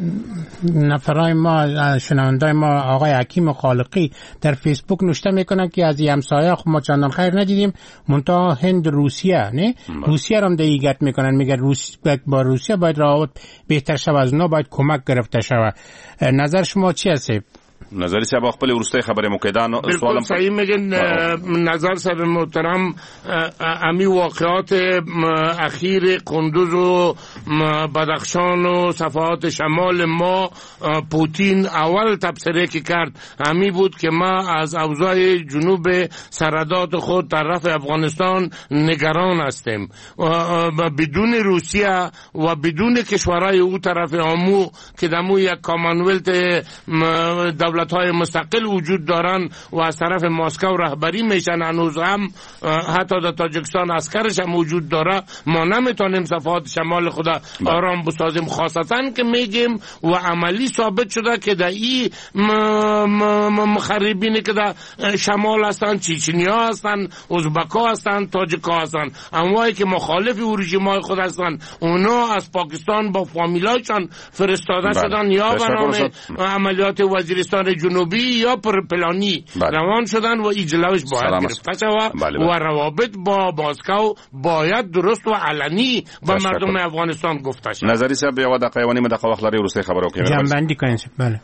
نفرای ما شنوندای ما آقای حکیم خالقی در فیسبوک نوشته میکنن که از همسایه خب ما چندان خیر ندیدیم منتها هند روسیه نه روسیه رو هم دیگت میکنن، میگه روس با روسیه باید روابط بهتر شود، از اونا باید کمک گرفته شود. نظر شما چی هست؟ نظری صاحب خپل ورسته خبره مقیدان سوالم صحیح میگن. نظر صاحب محترم امی واقعات اخیر قندوز و بدخشان و صفحات شمال ما پوتین اول تبصره که کرد امی بود که ما از اوضاع جنوب سرحدات خود طرف افغانستان نگران هستیم. بدون روسیه و بدون کشورهای او طرف آمو که دمو یک کامنولت دولت های مستقل وجود دارن و از طرف ماسکو رهبری میشن، هنوز هم حتی در تاجیکستان عسکرش هم وجود داره، ما نمیتونیم صفحات شمال خود آرام بسازیم، خاصتا که میگیم و عملی ثابت شده که در این مخربینی که در شمال هستن چیچنیا هستن، ازبکا هستن، تاجیکا هستن، انواعی که مخالف او رژیمای خود هستن، اونا از پاکستان با فامیلایشان فرستاده شدن یا برنامه عملیات وزیرستان جنوبی یا پرپلانی روان شدن و ایجلاوش باید گرفته شود و روابط با ماسکو باید درست و علنی با مردم افغانستان گفته شود. نظری صاحب یو دقیقه و نیم دقیقه وخت لري ورسته خبرو کوي. جنبندی کنید. بله.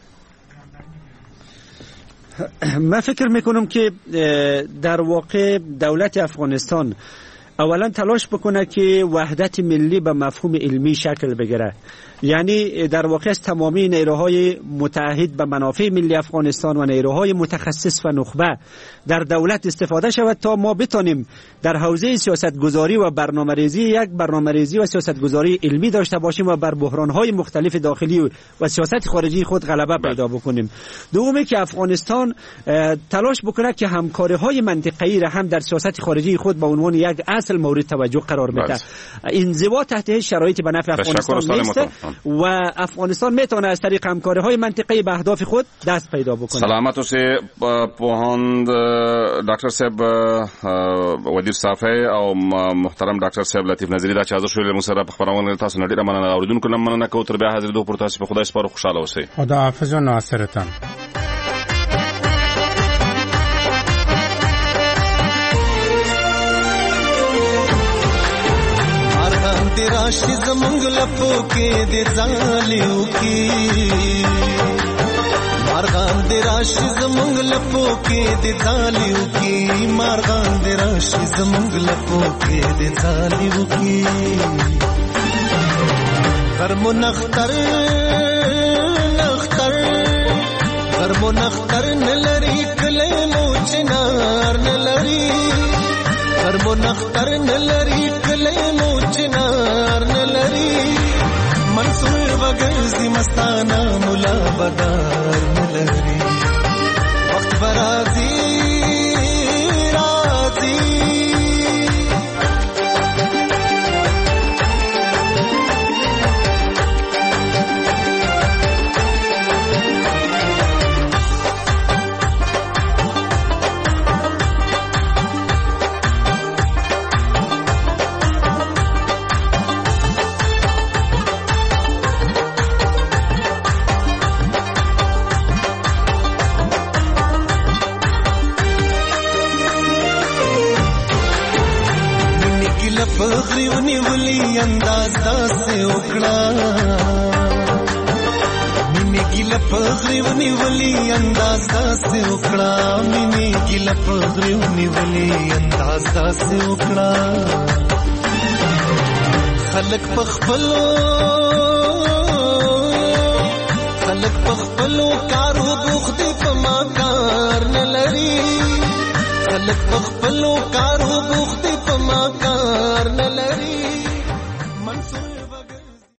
من فکر میکنم که در واقع دولت افغانستان اولا تلاش بکنه که وحدت ملی به مفهوم علمی شکل بگیره، یعنی در واقع از تمامی نیروهای متحد به منافع ملی افغانستان و نیروهای متخصص و نخبه در دولت استفاده شود تا ما بتانیم در حوزه سیاست گذاری و برنامه ریزی یک برنامه ریزی و سیاست گذاری علمی داشته باشیم و بر بحرانهای مختلف داخلی و سیاست خارجی خود غلبه پیدا بکنیم. دومی که افغانستان تلاش بکنه که همکاری‌های منطقه‌ای را هم در سیاست خارجی خود به عنوان یک اصل مورد توجه قرار بده. انزوا تحت شرایط به نفع افغانستان نیست و افغانستان میتونه از طریق همکاری‌های منطقه‌ای به اهداف خود دست پیدا بکنه. سلامت اوسه پوهاند ډاکټر صاحب ودیر صافی او محترم ډاکټر صاحب لطیف نظری دا چې حاضر شوی موږ سره په خبرونه تاسو نه ډیره مننه اوریدونکو نه مننه کوم تر بیا حاضر دوه پر تاسو په خدای سپارو خوشاله اوسئ. خدا حافظ و ناصرتان. راشي زمونږ لپو کې د ځالیو کې مارغان د راشي زمونږ لپو کې د ځالیو کې مارغان د راشي زمونږ لپو کې د ځالیو کې غرمو نختر نختر غرمو نختر نلری کلی مو چنار نلری غرمو نختر نلری کلی مو چنار نلری منصور وگرزی مستانا ملا بدار نلری وقت برازی رازی فخری ونیولی انداز داسې وکړه مینې ګیله فخری ونیولی انداز داسې وکړه مینې ګیله فخری ونیولی انداز داسې وکړه خلک په خپلو خلک په خپلو کارو بوخت دي په ما کار نه لري خلک په خپلو کارو بوخت دي په ما کار نه لري